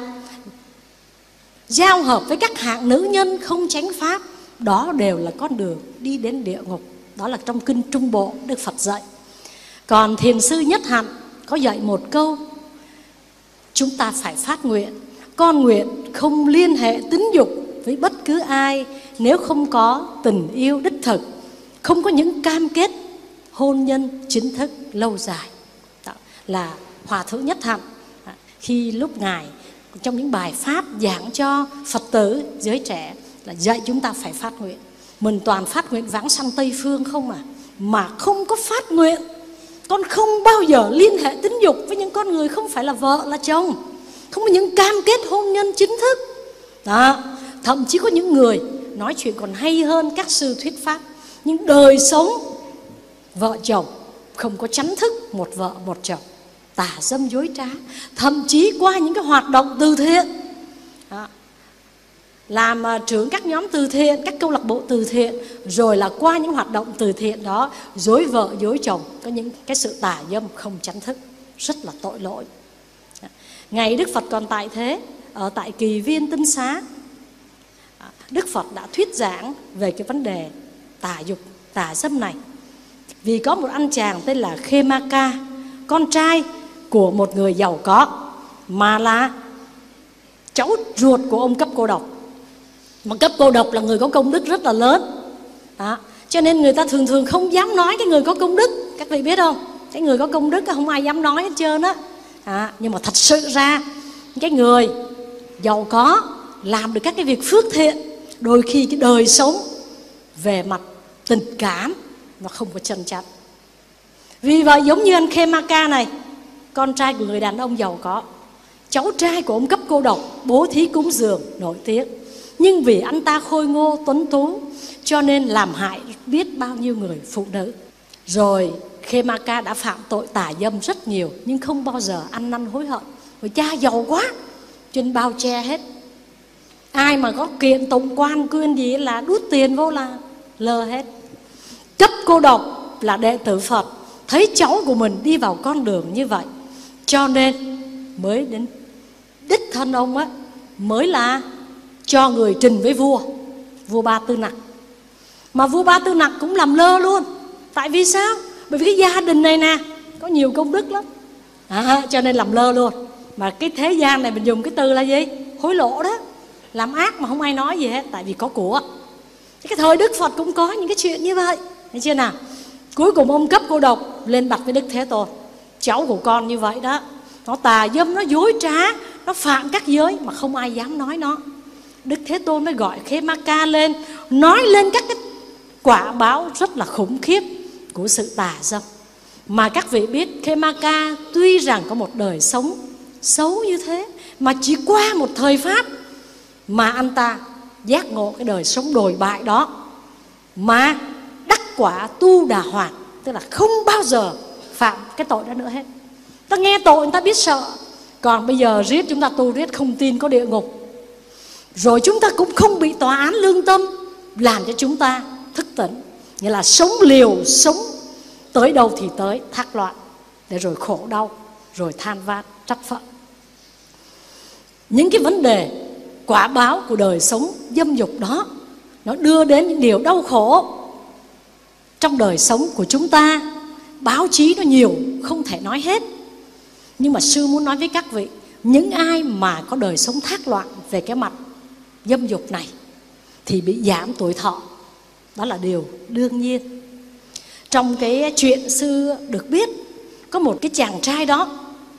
giao hợp với các hạng nữ nhân không chánh pháp, đó đều là con đường đi đến địa ngục. Đó là trong kinh Trung Bộ Đức Phật dạy. Còn Thiền sư Nhất Hạnh có dạy một câu: chúng ta phải phát nguyện, con nguyện không liên hệ tính dục với bất cứ ai nếu không có tình yêu đích thực, không có những cam kết hôn nhân chính thức lâu dài. Đó là Hòa Thượng Nhất Hạnh khi lúc Ngài trong những bài pháp giảng cho Phật tử giới trẻ là dạy chúng ta phải phát nguyện. Mình toàn phát nguyện vãng sanh Tây Phương không mà không có phát nguyện con không bao giờ liên hệ tính dục với những con người không phải là vợ là chồng, không có những cam kết hôn nhân chính thức đó. Thậm chí có những người nói chuyện còn hay hơn các sư thuyết pháp, nhưng đời sống vợ chồng không có chánh thức một vợ một chồng, tà dâm dối trá. Thậm chí qua những cái hoạt động từ thiện đó, làm trưởng các nhóm từ thiện, các câu lạc bộ từ thiện, rồi là qua những hoạt động từ thiện đó dối vợ dối chồng, có những cái sự tà dâm không chánh thức, rất là tội lỗi. Ngày Đức Phật còn tại thế, ở tại Kỳ Viên Tinh Xá, Đức Phật đã thuyết giảng về cái vấn đề tà dục, tà dâm này. Vì có một anh chàng tên là Khemaka, con trai của một người giàu có, mà là cháu ruột của ông Cấp Cô Độc. Mà Cấp Cô Độc là người có công đức rất là lớn đó. Cho nên người ta thường thường không dám nói cái người có công đức. Các vị biết không? Cái người có công đức không ai dám nói hết trơn á. Nhưng mà thật sự ra cái người giàu có làm được các cái việc phước thiện, đôi khi cái đời sống về mặt tình cảm nó không có chân chắn. Vì vậy giống như anh Khemaka này, con trai của người đàn ông giàu có, cháu trai của ông cấp cô độc, bố thí cúng dường nổi tiếng, nhưng vì anh ta khôi ngô tuấn tú cho nên làm hại biết bao nhiêu người phụ nữ. Rồi Khemaka đã phạm tội tà dâm rất nhiều, nhưng không bao giờ ăn năn hối hận. Vì cha giàu quá cho nên bao che hết. Ai mà có kiện tụng quan quyên gì là đút tiền vô là lơ hết. Cấp cô độc là đệ tử Phật, thấy cháu của mình đi vào con đường như vậy, cho nên mới đến đích thân ông á, mới là cho người trình với vua Ba Tư Nặc. Mà vua Ba Tư Nặc cũng làm lơ luôn. Tại vì sao? Bởi vì cái gia đình này nè có nhiều công đức lắm, cho nên làm lơ luôn. Mà cái thế gian này mình dùng cái từ là gì? Hối lộ đó. Làm ác mà không ai nói gì hết, tại vì có của. Cái thời Đức Phật cũng có những cái chuyện như vậy, thấy chưa nào? Cuối cùng ông cấp cô độc lên bạch với Đức Thế Tôn: cháu của con như vậy đó, nó tà dâm, nó dối trá, nó phạm các giới mà không ai dám nói nó. Đức Thế Tôn mới gọi Khemaka lên, nói lên các cái quả báo rất là khủng khiếp của sự tà dâm. Mà các vị biết Khemaka tuy rằng có một đời sống xấu như thế, mà chỉ qua một thời pháp mà anh ta giác ngộ cái đời sống đồi bại đó, mà đắc quả tu đà hoàn, tức là không bao giờ phạm cái tội đó nữa hết. Ta nghe tội người ta biết sợ. Còn bây giờ riết chúng ta tu riết không tin có địa ngục, rồi chúng ta cũng không bị tòa án lương tâm làm cho chúng ta thức tỉnh. Nghĩa là sống liều, sống tới đâu thì tới, thác loạn, để rồi khổ đau, rồi than vãn trách phận. Những cái vấn đề quả báo của đời sống dâm dục đó, nó đưa đến những điều đau khổ trong đời sống của chúng ta. Báo chí nó nhiều, không thể nói hết. Nhưng mà sư muốn nói với các vị, những ai mà có đời sống thác loạn về cái mặt dâm dục này thì bị giảm tuổi thọ. Đó là điều đương nhiên. Trong cái chuyện xưa được biết, có một cái chàng trai đó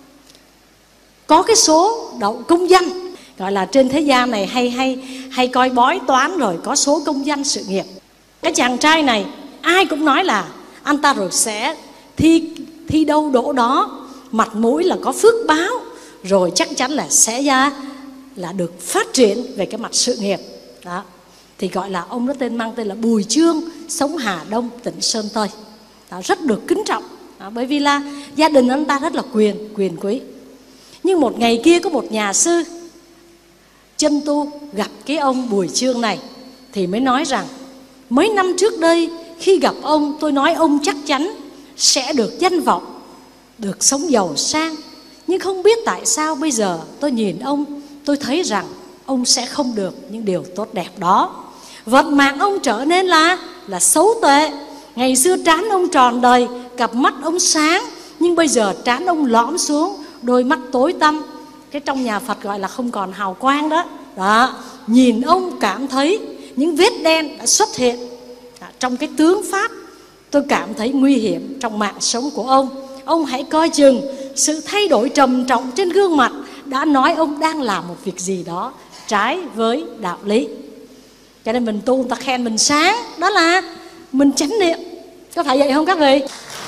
có cái số đậu công danh, gọi là trên thế gian này hay coi bói toán rồi có số công danh sự nghiệp. Cái chàng trai này ai cũng nói là anh ta rồi sẽ thi đâu đỗ đó, mặt mũi là có phước báo, rồi chắc chắn là sẽ ra là được phát triển về cái mặt sự nghiệp đó. Thì gọi là ông đó mang tên là Bùi Chương, sống Hà Đông, tỉnh Sơn Tây đó, rất được kính trọng đó, bởi vì là gia đình anh ta rất là quyền quý. Nhưng một ngày kia có một nhà sư chân tu gặp cái ông Bùi Chương này, thì mới nói rằng: mấy năm trước đây khi gặp ông, tôi nói ông chắc chắn sẽ được danh vọng, được sống giàu sang. Nhưng không biết tại sao bây giờ tôi nhìn ông, tôi thấy rằng ông sẽ không được những điều tốt đẹp đó. Vận mạng ông trở nên là xấu tệ. Ngày xưa trán ông tròn đầy, cặp mắt ông sáng, nhưng bây giờ trán ông lõm xuống, đôi mắt tối tăm. Cái trong nhà Phật gọi là không còn hào quang đó. Đó, nhìn ông cảm thấy những vết đen đã xuất hiện trong cái tướng pháp. Tôi cảm thấy nguy hiểm trong mạng sống của ông. Ông hãy coi chừng, sự thay đổi trầm trọng trên gương mặt đã nói ông đang làm một việc gì đó trái với đạo lý. Cho nên mình tu người ta khen mình sáng, đó là mình chánh niệm. Có phải vậy không các vị?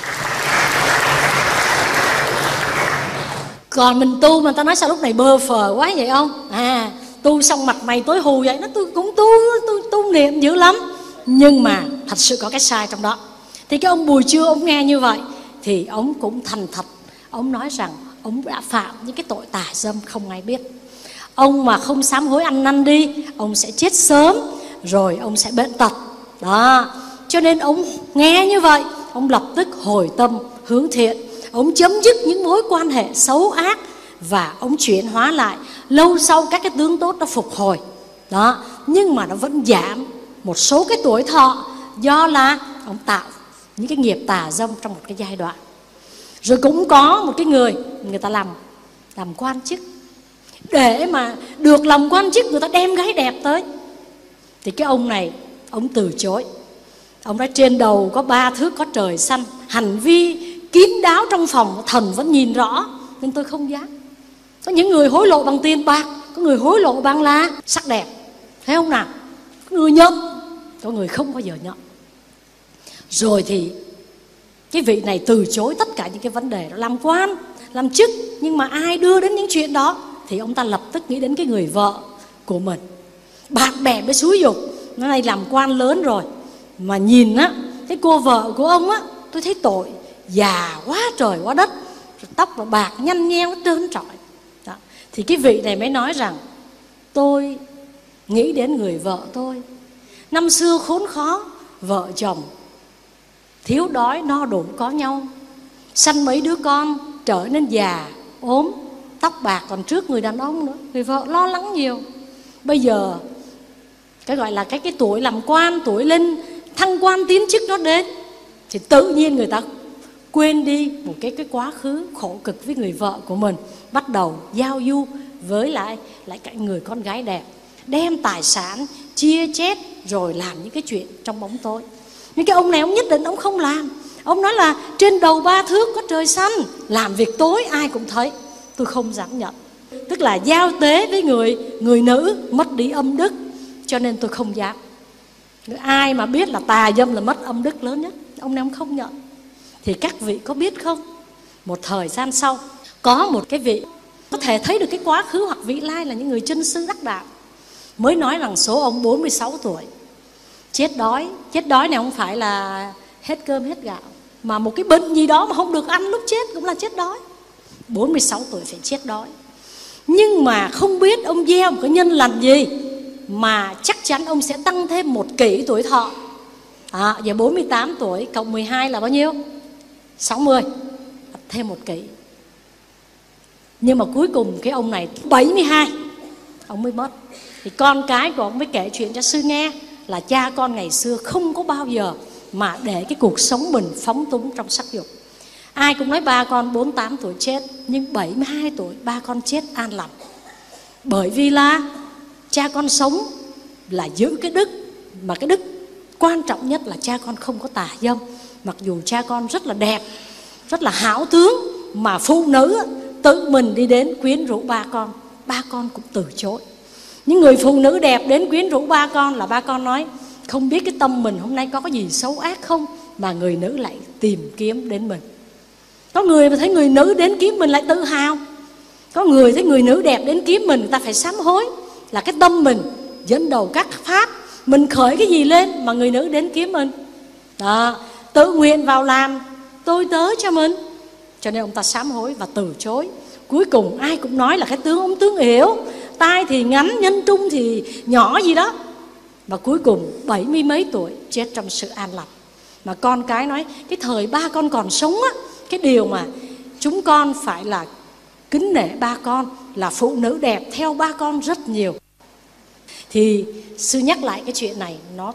Còn mình tu mà người ta nói sao lúc này bơ phờ quá vậy không? Tu xong mặt mày tối hù vậy. Nó tôi cũng tu niệm dữ lắm, nhưng mà thật sự có cái sai trong đó. Thì cái ông Bùi Chương, ông nghe như vậy thì ông cũng thành thật. Ông nói rằng ông đã phạm những cái tội tà dâm không ai biết. Ông mà không sám hối ăn năn đi, ông sẽ chết sớm, rồi ông sẽ bệnh tật đó. Cho nên ông nghe như vậy, ông lập tức hồi tâm hướng thiện. Ông chấm dứt những mối quan hệ xấu ác và ông chuyển hóa lại. Lâu sau các cái tướng tốt nó phục hồi đó. Nhưng mà nó vẫn giảm một số cái tuổi thọ, do là ông tạo những cái nghiệp tà dâm trong một cái giai đoạn. Rồi cũng có một cái người ta làm quan chức. Để mà được làm quan chức, người ta đem gái đẹp tới. Thì cái ông này, ông từ chối. Ông nói trên đầu có 3 thước có trời xanh, hành vi kín đáo trong phòng thần vẫn nhìn rõ, nên tôi không dám. Có những người hối lộ bằng tiền bạc, có người hối lộ bằng là sắc đẹp, thấy không nào? Có người nhận, có người không bao giờ nhận. Rồi thì cái vị này từ chối tất cả những cái vấn đề đó, làm quan, làm chức. Nhưng mà ai đưa đến những chuyện đó thì ông ta lập tức nghĩ đến cái người vợ của mình. Bạn bè mới xúi giục, nó này làm quan lớn rồi mà nhìn á, cái cô vợ của ông á, tôi thấy tội, già quá trời quá đất, tóc và bạc nhăn nheo trơn trọi. Đó. Thì cái vị này mới nói rằng tôi nghĩ đến người vợ tôi. Năm xưa khốn khó, vợ chồng thiếu đói no đủ có nhau, sanh mấy đứa con trở nên già ốm, tóc bạc còn trước người đàn ông nữa, người vợ lo lắng nhiều. Bây giờ cái gọi là cái tuổi làm quan, tuổi lên thăng quan tiến chức nó đến, thì tự nhiên người ta quên đi một cái quá khứ khổ cực với người vợ của mình, bắt đầu giao du với lại cái người con gái đẹp, đem tài sản chia chét rồi làm những cái chuyện trong bóng tối. Nhưng cái ông này ông nhất định ông không làm. Ông nói là trên đầu 3 thước có trời xanh, làm việc tối ai cũng thấy, tôi không dám nhận. Tức là giao tế với người nữ mất đi âm đức, cho nên tôi không dám. Ai mà biết là tà dâm là mất âm đức lớn nhất, ông này ông không nhận. Thì các vị có biết không, một thời gian sau có một cái vị có thể thấy được cái quá khứ hoặc vị lai là những người chân sư đắc đạo, mới nói rằng số ông 46 tuổi chết đói. Chết đói này không phải là hết cơm hết gạo, mà một cái bệnh gì đó mà không được ăn lúc chết cũng là chết đói. 46 tuổi phải chết đói. Nhưng mà không biết ông gieo một cái nhân lành gì mà chắc chắn ông sẽ tăng thêm 1 kỷ tuổi thọ. Giờ 48 tuổi cộng 12 là bao nhiêu? 60, thêm 1 kỷ. Nhưng mà cuối cùng cái ông này 72 ông mới mất. Thì con cái của ông mới kể chuyện cho sư nghe là cha con ngày xưa không có bao giờ mà để cái cuộc sống mình phóng túng trong sắc dục. Ai cũng nói ba con 48 tuổi chết, nhưng 72 tuổi ba con chết an lành. Bởi vì là cha con sống là giữ cái đức, mà cái đức quan trọng nhất là cha con không có tà dâm. Mặc dù cha con rất là đẹp, rất là hảo tướng, mà phụ nữ tự mình đi đến quyến rũ ba con cũng từ chối. Những người phụ nữ đẹp đến quyến rũ ba con là ba con nói không biết cái tâm mình hôm nay có cái gì xấu ác không, mà người nữ lại tìm kiếm đến mình. Có người mà thấy người nữ đến kiếm mình lại tự hào, có người thấy người nữ đẹp đến kiếm mình, người ta phải sám hối. Là cái tâm mình dẫn đầu các pháp, mình khởi cái gì lên mà người nữ đến kiếm mình đó, tự nguyện vào làm tôi tớ cho mình. Cho nên ông ta sám hối và từ chối. Cuối cùng ai cũng nói là cái tướng ông tướng yếu, tai thì ngắn, nhân trung thì nhỏ gì đó. Và cuối cùng 70 mấy tuổi chết trong sự an lành. Mà con cái nói cái thời ba con còn sống á, cái điều mà chúng con phải là kính nể ba con là phụ nữ đẹp theo ba con rất nhiều. Thì sư nhắc lại cái chuyện này, nó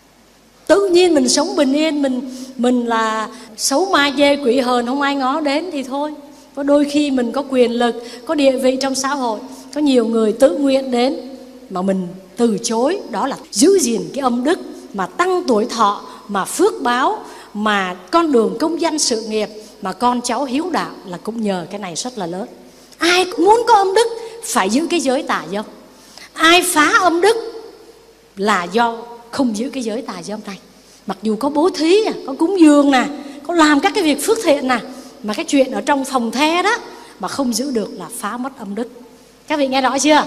tự nhiên mình sống bình yên, mình là xấu ma dê quỷ hờn không ai ngó đến thì thôi. Có đôi khi mình có quyền lực, có địa vị trong xã hội, có nhiều người tự nguyện đến mà mình từ chối, đó là giữ gìn cái âm đức, mà tăng tuổi thọ, mà phước báo, mà con đường công danh sự nghiệp, mà con cháu hiếu đạo là cũng nhờ cái này rất là lớn. Ai cũng muốn có âm đức phải giữ cái giới tà dâm. Ai phá âm đức là do không giữ cái giới tà dâm này. Mặc dù có bố thí, có cúng dường nè, có làm các cái việc phước thiện nè, mà cái chuyện ở trong phòng the đó mà không giữ được là phá mất âm đức. Các vị nghe rõ chưa?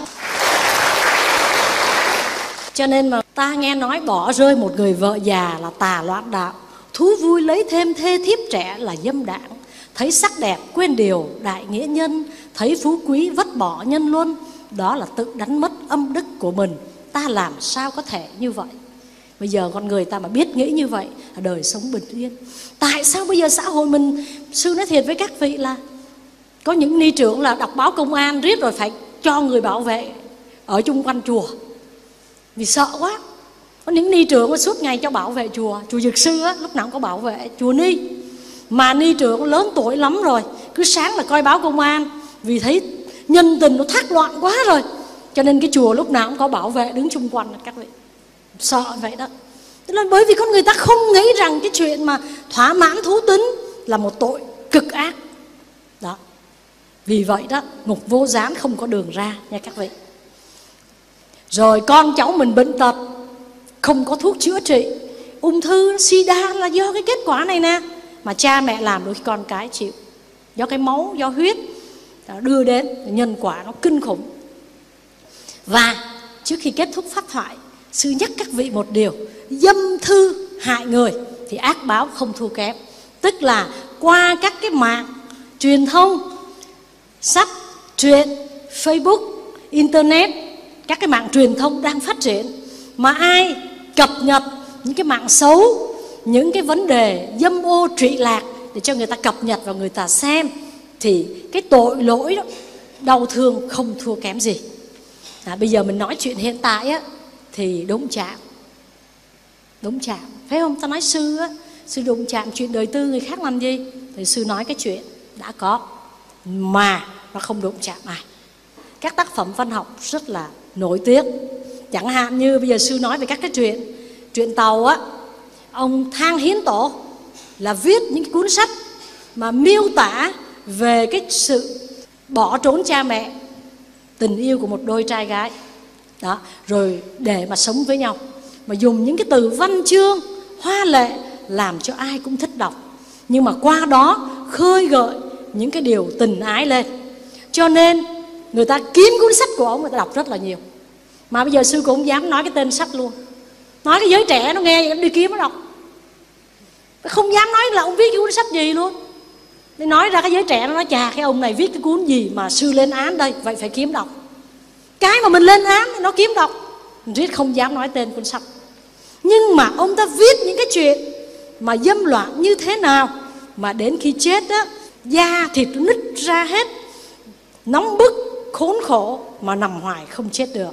Cho nên mà ta nghe nói bỏ rơi một người vợ già là tà loạn đạo, thú vui lấy thêm thê thiếp trẻ là dâm đảng, thấy sắc đẹp quên điều đại nghĩa nhân, thấy phú quý vứt bỏ nhân luân, đó là tự đánh mất âm đức của mình. Ta làm sao có thể như vậy? Bây giờ con người ta mà biết nghĩ như vậy là đời sống bình yên. Tại sao bây giờ xã hội mình, sư nói thiệt với các vị là có những ni trưởng là đọc báo công an riết rồi phải cho người bảo vệ ở chung quanh chùa vì sợ quá. Có những ni trưởng suốt ngày cho bảo vệ chùa Dược Sư á, lúc nào cũng có bảo vệ chùa Ni. Mà ni trưởng lớn tuổi lắm rồi, cứ sáng là coi báo công an, vì thấy nhân tình nó thác loạn quá rồi, cho nên cái chùa lúc nào cũng có bảo vệ đứng chung quanh. Các vị sợ vậy đó. Tức là bởi vì con người ta không nghĩ rằng cái chuyện mà thỏa mãn thú tính là một tội cực ác đó. Vì vậy đó, ngục vô gián không có đường ra nha các vị. Rồi con cháu mình bệnh tật không có thuốc chữa trị, ung thư, sida là do cái kết quả này nè. Mà cha mẹ làm đôi khi con cái chịu, do cái máu, do huyết đưa đến, nhân quả nó kinh khủng. Và trước khi kết thúc pháp thoại, sư nhắc các vị một điều: dâm thư hại người thì ác báo không thua kém. Tức là qua các cái mạng truyền thông, sách, truyện, Facebook, Internet, các cái mạng truyền thông đang phát triển, mà ai cập nhật những cái mạng xấu, những cái vấn đề dâm ô trụy lạc để cho người ta cập nhật và người ta xem, thì cái tội lỗi đó, đau thương không thua kém gì. Bây giờ mình nói chuyện hiện tại á, thì đụng chạm, phải không? Ta nói sư á, sư đụng chạm chuyện đời tư người khác làm gì? Thì sư nói cái chuyện đã có mà nó không đụng chạm ai. Các tác phẩm văn học rất là nổi tiếng. Chẳng hạn như bây giờ sư nói về các cái chuyện Tàu á, ông Thang Hiến Tổ là viết những cái cuốn sách mà miêu tả về cái sự bỏ trốn cha mẹ, tình yêu của một đôi trai gái đó, rồi để mà sống với nhau, mà dùng những cái từ văn chương hoa lệ làm cho ai cũng thích đọc, nhưng mà qua đó khơi gợi những cái điều tình ái lên. Cho nên người ta kiếm cuốn sách của ông, người ta đọc rất là nhiều. Mà bây giờ sư cũng dám nói cái tên sách luôn, nói cái giới trẻ nó nghe nó đi kiếm nó đọc, không dám nói là ông viết cái cuốn sách gì luôn. Để nói ra cái giới trẻ nó nói: chà, cái ông này viết cái cuốn gì mà sư lên án đây, vậy phải kiếm đọc. Cái mà mình lên án thì nó kiếm đọc, mình riết không dám nói tên cuốn sách. Nhưng mà ông ta viết những cái chuyện mà dâm loạn như thế nào, mà đến khi chết á, da thịt nứt ra hết, nóng bức, khốn khổ mà nằm hoài không chết được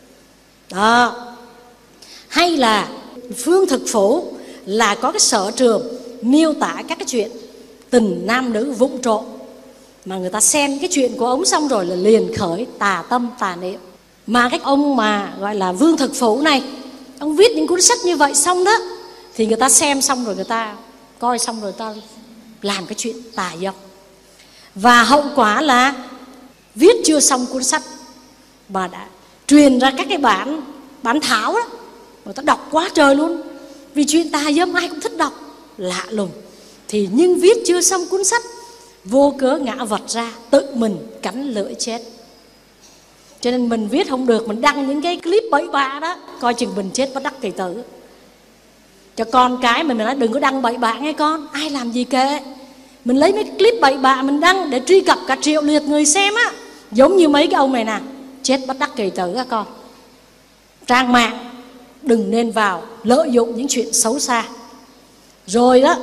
đó. Hay là Phương Thực Phổ là có cái sở trường miêu tả các cái chuyện tình nam nữ vụng trộm, mà người ta xem cái chuyện của ông xong rồi là liền khởi tà tâm tà niệm. Mà cái ông mà gọi là Vương Thực Phổ này, ông viết những cuốn sách như vậy xong đó, thì người ta xem xong rồi, người ta coi xong rồi, người ta làm cái chuyện tà dâm. Và hậu quả là viết chưa xong cuốn sách mà đã truyền ra các cái bản thảo đó, người ta đọc quá trời luôn, vì chuyện tà dâm ai cũng thích đọc, lạ lùng. Thì nhưng viết chưa xong cuốn sách, vô cớ ngã vật ra, tự mình cắn lưỡi chết. Cho nên mình viết không được, mình đăng những cái clip bậy bạ đó, coi chừng mình chết bất đắc kỳ tử. Cho con cái mình nói đừng có đăng bậy bạ nghe con, ai làm gì kệ. Mình lấy mấy clip bậy bạ mình đăng để truy cập cả triệu lượt người xem á, giống như mấy cái ông này nè, chết bất đắc kỳ tử á con. Trang mạng đừng nên vào lợi dụng những chuyện xấu xa. Rồi đó,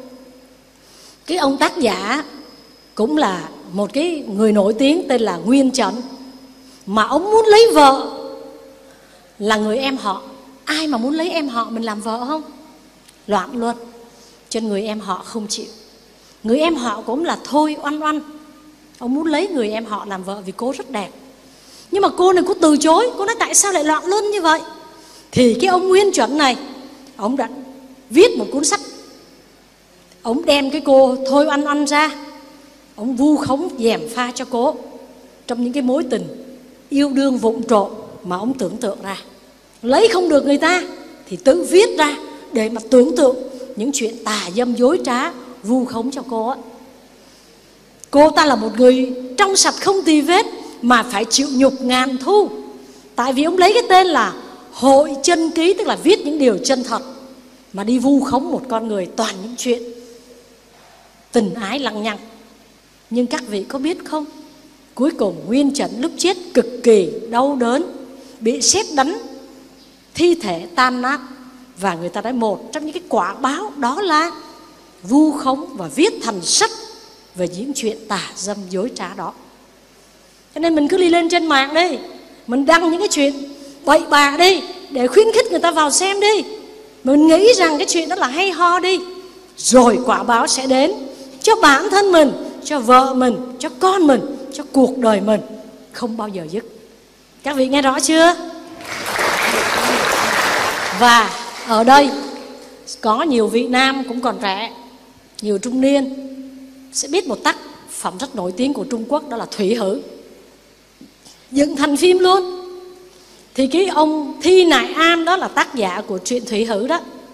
cái ông tác giả cũng là một cái người nổi tiếng tên là Nguyên Trấn, mà ông muốn lấy vợ là người em họ. Ai mà muốn lấy em họ mình làm vợ không? Loạn luôn. Cho nên người em họ không chịu. Người em họ cũng là Thôi Oanh Oanh, ông muốn lấy người em họ làm vợ vì cô rất đẹp. Nhưng mà cô này cô từ chối. Cô nói tại sao lại loạn luân như vậy? Thì cái ông Nguyên Chuẩn này, ông đã viết một cuốn sách. Ông đem cái cô Thôi Oanh Oanh ra, ông vu khống gièm pha cho cô trong những cái mối tình yêu đương vụng trộm mà ông tưởng tượng ra. Lấy không được người ta thì tự viết ra để mà tưởng tượng những chuyện tà dâm dối trá vu khống cho cô á. Cô ta là một người trong sạch không tì vết mà phải chịu nhục ngàn thu. Tại vì ông lấy cái tên là Hội Chân Ký, tức là viết những điều chân thật, mà đi vu khống một con người toàn những chuyện tình ái lăng nhăng. Nhưng các vị có biết không, cuối cùng Nguyên Trấn lúc chết cực kỳ đau đớn, bị sét đánh, thi thể tan nát. Và người ta nói một trong những cái quả báo đó là vu khống và viết thành sách về những chuyện tà dâm dối trá đó. Cho nên mình cứ đi lên trên mạng đi, mình đăng những cái chuyện bậy bạ đi, để khuyến khích người ta vào xem đi. Mình nghĩ rằng cái chuyện đó là hay ho đi, rồi quả báo sẽ đến cho bản thân mình, cho vợ mình, cho con mình, cho cuộc đời mình, không bao giờ dứt. Các vị nghe rõ chưa? Và ở đây có nhiều vị nam cũng còn trẻ, nhiều trung niên sẽ biết một tác phẩm rất nổi tiếng của Trung Quốc, đó là Thủy Hử, dựng thành phim luôn. Thì cái ông Thi Nại Am đó là tác giả của truyện Thủy Hử đó.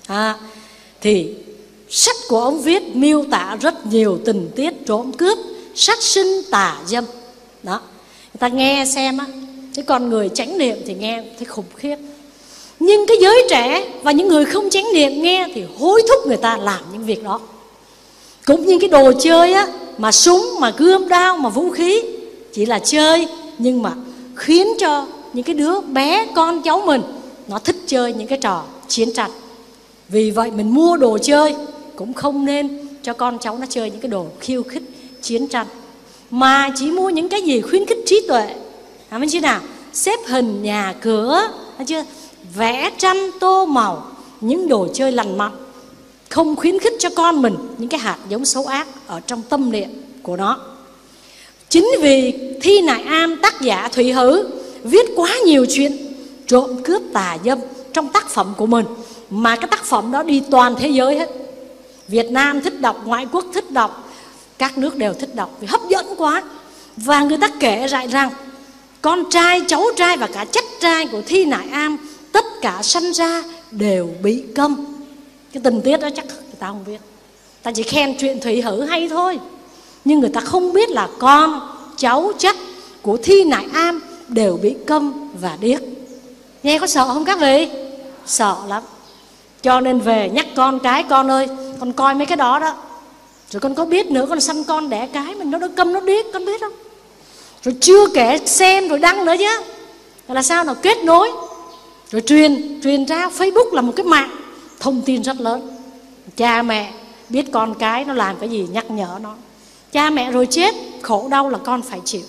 Thì sách của ông viết miêu tả rất nhiều tình tiết trộm cướp, sát sinh, tà dâm. Đó, người ta nghe xem á, cái con người chánh niệm thì nghe thấy khủng khiếp, nhưng cái giới trẻ và những người không chánh niệm nghe thì hối thúc người ta làm những việc đó. Cũng như cái đồ chơi á, mà súng, mà gươm đao, mà vũ khí chỉ là chơi, nhưng mà khiến cho những cái đứa bé con cháu mình nó thích chơi những cái trò chiến tranh. Vì vậy mình mua đồ chơi cũng không nên cho con cháu nó chơi những cái đồ khiêu khích chiến tranh, mà chỉ mua những cái gì khuyến khích trí tuệ. Biết chưa nào? Xếp hình nhà cửa, thấy chưa? Vẽ tranh tô màu, những đồ chơi lành mạnh, không khuyến khích cho con mình những cái hạt giống xấu ác ở trong tâm niệm của nó. Chính vì Thi Nại Am, tác giả Thủy Hữ, viết quá nhiều chuyện trộm cướp tà dâm trong tác phẩm của mình, mà cái tác phẩm đó đi toàn thế giới hết. Việt Nam thích đọc, ngoại quốc thích đọc, các nước đều thích đọc vì hấp dẫn quá. Và người ta kể lại rằng con trai, cháu trai và cả chắc trai của Thi Nại Am tất cả sanh ra đều bị câm. Cái tình tiết đó chắc người ta không biết, ta chỉ khen chuyện Thủy Hữ hay thôi, nhưng người ta không biết là con, cháu chắc của Thi Nại Am đều bị câm và điếc. Nghe có sợ không các vị? Sợ lắm. Cho nên về nhắc con cái, con ơi, con coi mấy cái đó đó, rồi con có biết nữa, con sanh con đẻ cái mình nó câm nó điếc, con biết không? Rồi chưa kể xem rồi đăng nữa chứ, là sao nào kết nối, rồi truyền ra. Facebook là một cái mạng thông tin rất lớn. Cha mẹ biết con cái nó làm cái gì nhắc nhở nó. Cha mẹ rồi chết, khổ đau là con phải chịu.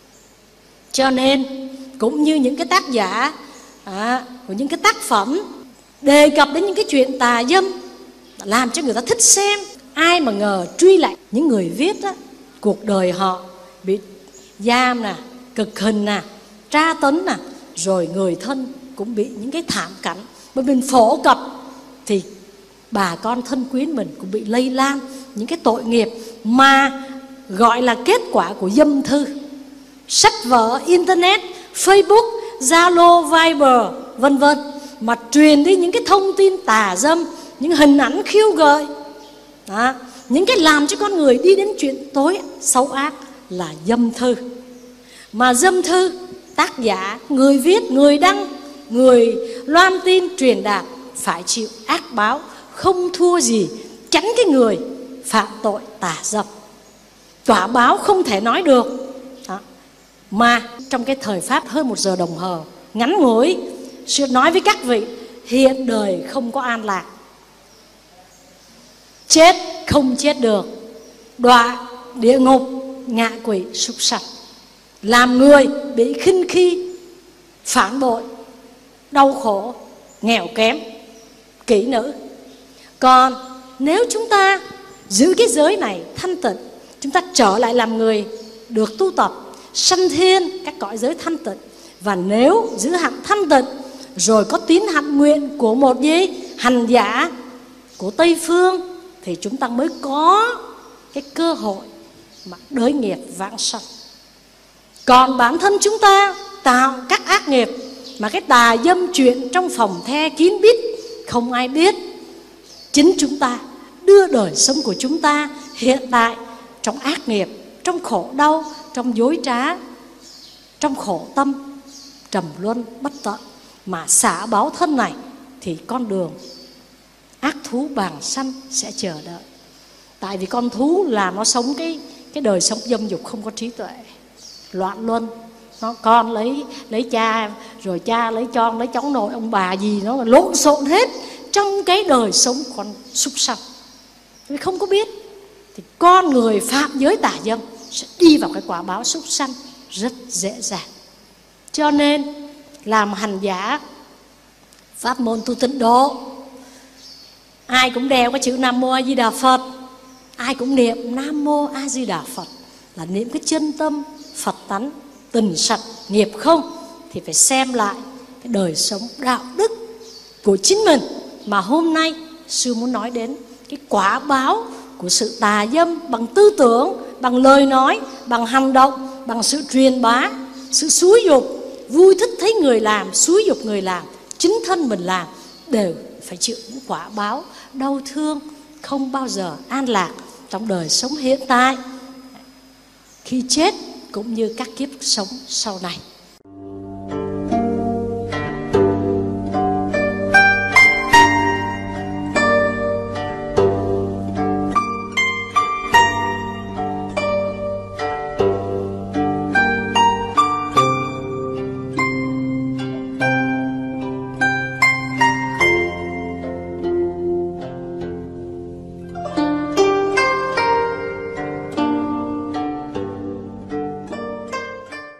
Cho nên cũng như những cái tác giả của những cái tác phẩm đề cập đến những cái chuyện tà dâm, làm cho người ta thích xem. Ai mà ngờ truy lại những người viết á, cuộc đời họ bị giam nè, cực hình nè, tra tấn nè, rồi người thân cũng bị những cái thảm cảnh. Bởi mình phổ cập thì bà con thân quyến mình cũng bị lây lan những cái tội nghiệp mà gọi là kết quả của dâm thư. Sách vở, internet, Facebook, Zalo, Viber, vân vân, mà truyền đi những cái thông tin tà dâm, những hình ảnh khiêu gợi đó, những cái làm cho con người đi đến chuyện tối xấu ác là dâm thư. Mà dâm thư, tác giả, người viết, người đăng, người loan tin truyền đạt phải chịu ác báo không thua gì tránh cái người phạm tội tà dâm. Quả báo không thể nói được đó. Mà trong cái thời Pháp hơn 1 giờ đồng hồ ngắn ngủi, sự nói với các vị, hiện đời không có an lạc, chết không chết được, đọa địa ngục, ngạ quỷ, súc sạch, làm người bị khinh khi, phản bội, đau khổ, nghèo kém, kỹ nữ. Còn nếu chúng ta giữ cái giới này thanh tịnh, chúng ta trở lại làm người được tu tập, sanh thiên các cõi giới thanh tịnh. Và nếu giữ hạnh thanh tịnh, rồi có tín hạnh nguyện của một hành giả của Tây Phương, thì chúng ta mới có cái cơ hội mà đới nghiệp vãng sanh. Còn bản thân chúng ta tạo các ác nghiệp, mà cái tà dâm chuyện trong phòng the kín bít, không ai biết, chính chúng ta đưa đời sống của chúng ta hiện tại trong ác nghiệp, trong khổ đau, trong dối trá, trong khổ tâm, trầm luân bất tận. Mà xả báo thân này thì con đường ác thú bàng sanh sẽ chờ đợi. Tại vì con thú là nó sống cái đời sống dâm dục không có trí tuệ, loạn luân. Nó con lấy cha, rồi cha lấy con, lấy cháu nội, ông bà gì nó lộn xộn hết trong cái đời sống con súc sanh. Vì không có biết thì con người phạm giới tà dâm sẽ đi vào cái quả báo súc sanh rất dễ dàng. Cho nên làm hành giả pháp môn tu tịnh độ, ai cũng đeo cái chữ Nam Mô A Di Đà Phật, ai cũng niệm Nam Mô A Di Đà Phật, là niệm cái chân tâm Phật tánh, tình sạch, nghiệp không. Thì phải xem lại cái đời sống đạo đức của chính mình. Mà hôm nay sư muốn nói đến cái quả báo của sự tà dâm bằng tư tưởng, bằng lời nói, bằng hành động, bằng sự truyền bá, sự xúi dục, vui thích thấy người làm, xúi dục người làm, chính thân mình làm đều phải chịu những quả báo đau thương, không bao giờ an lạc trong đời sống hiện tại, khi chết cũng như các kiếp sống sau này.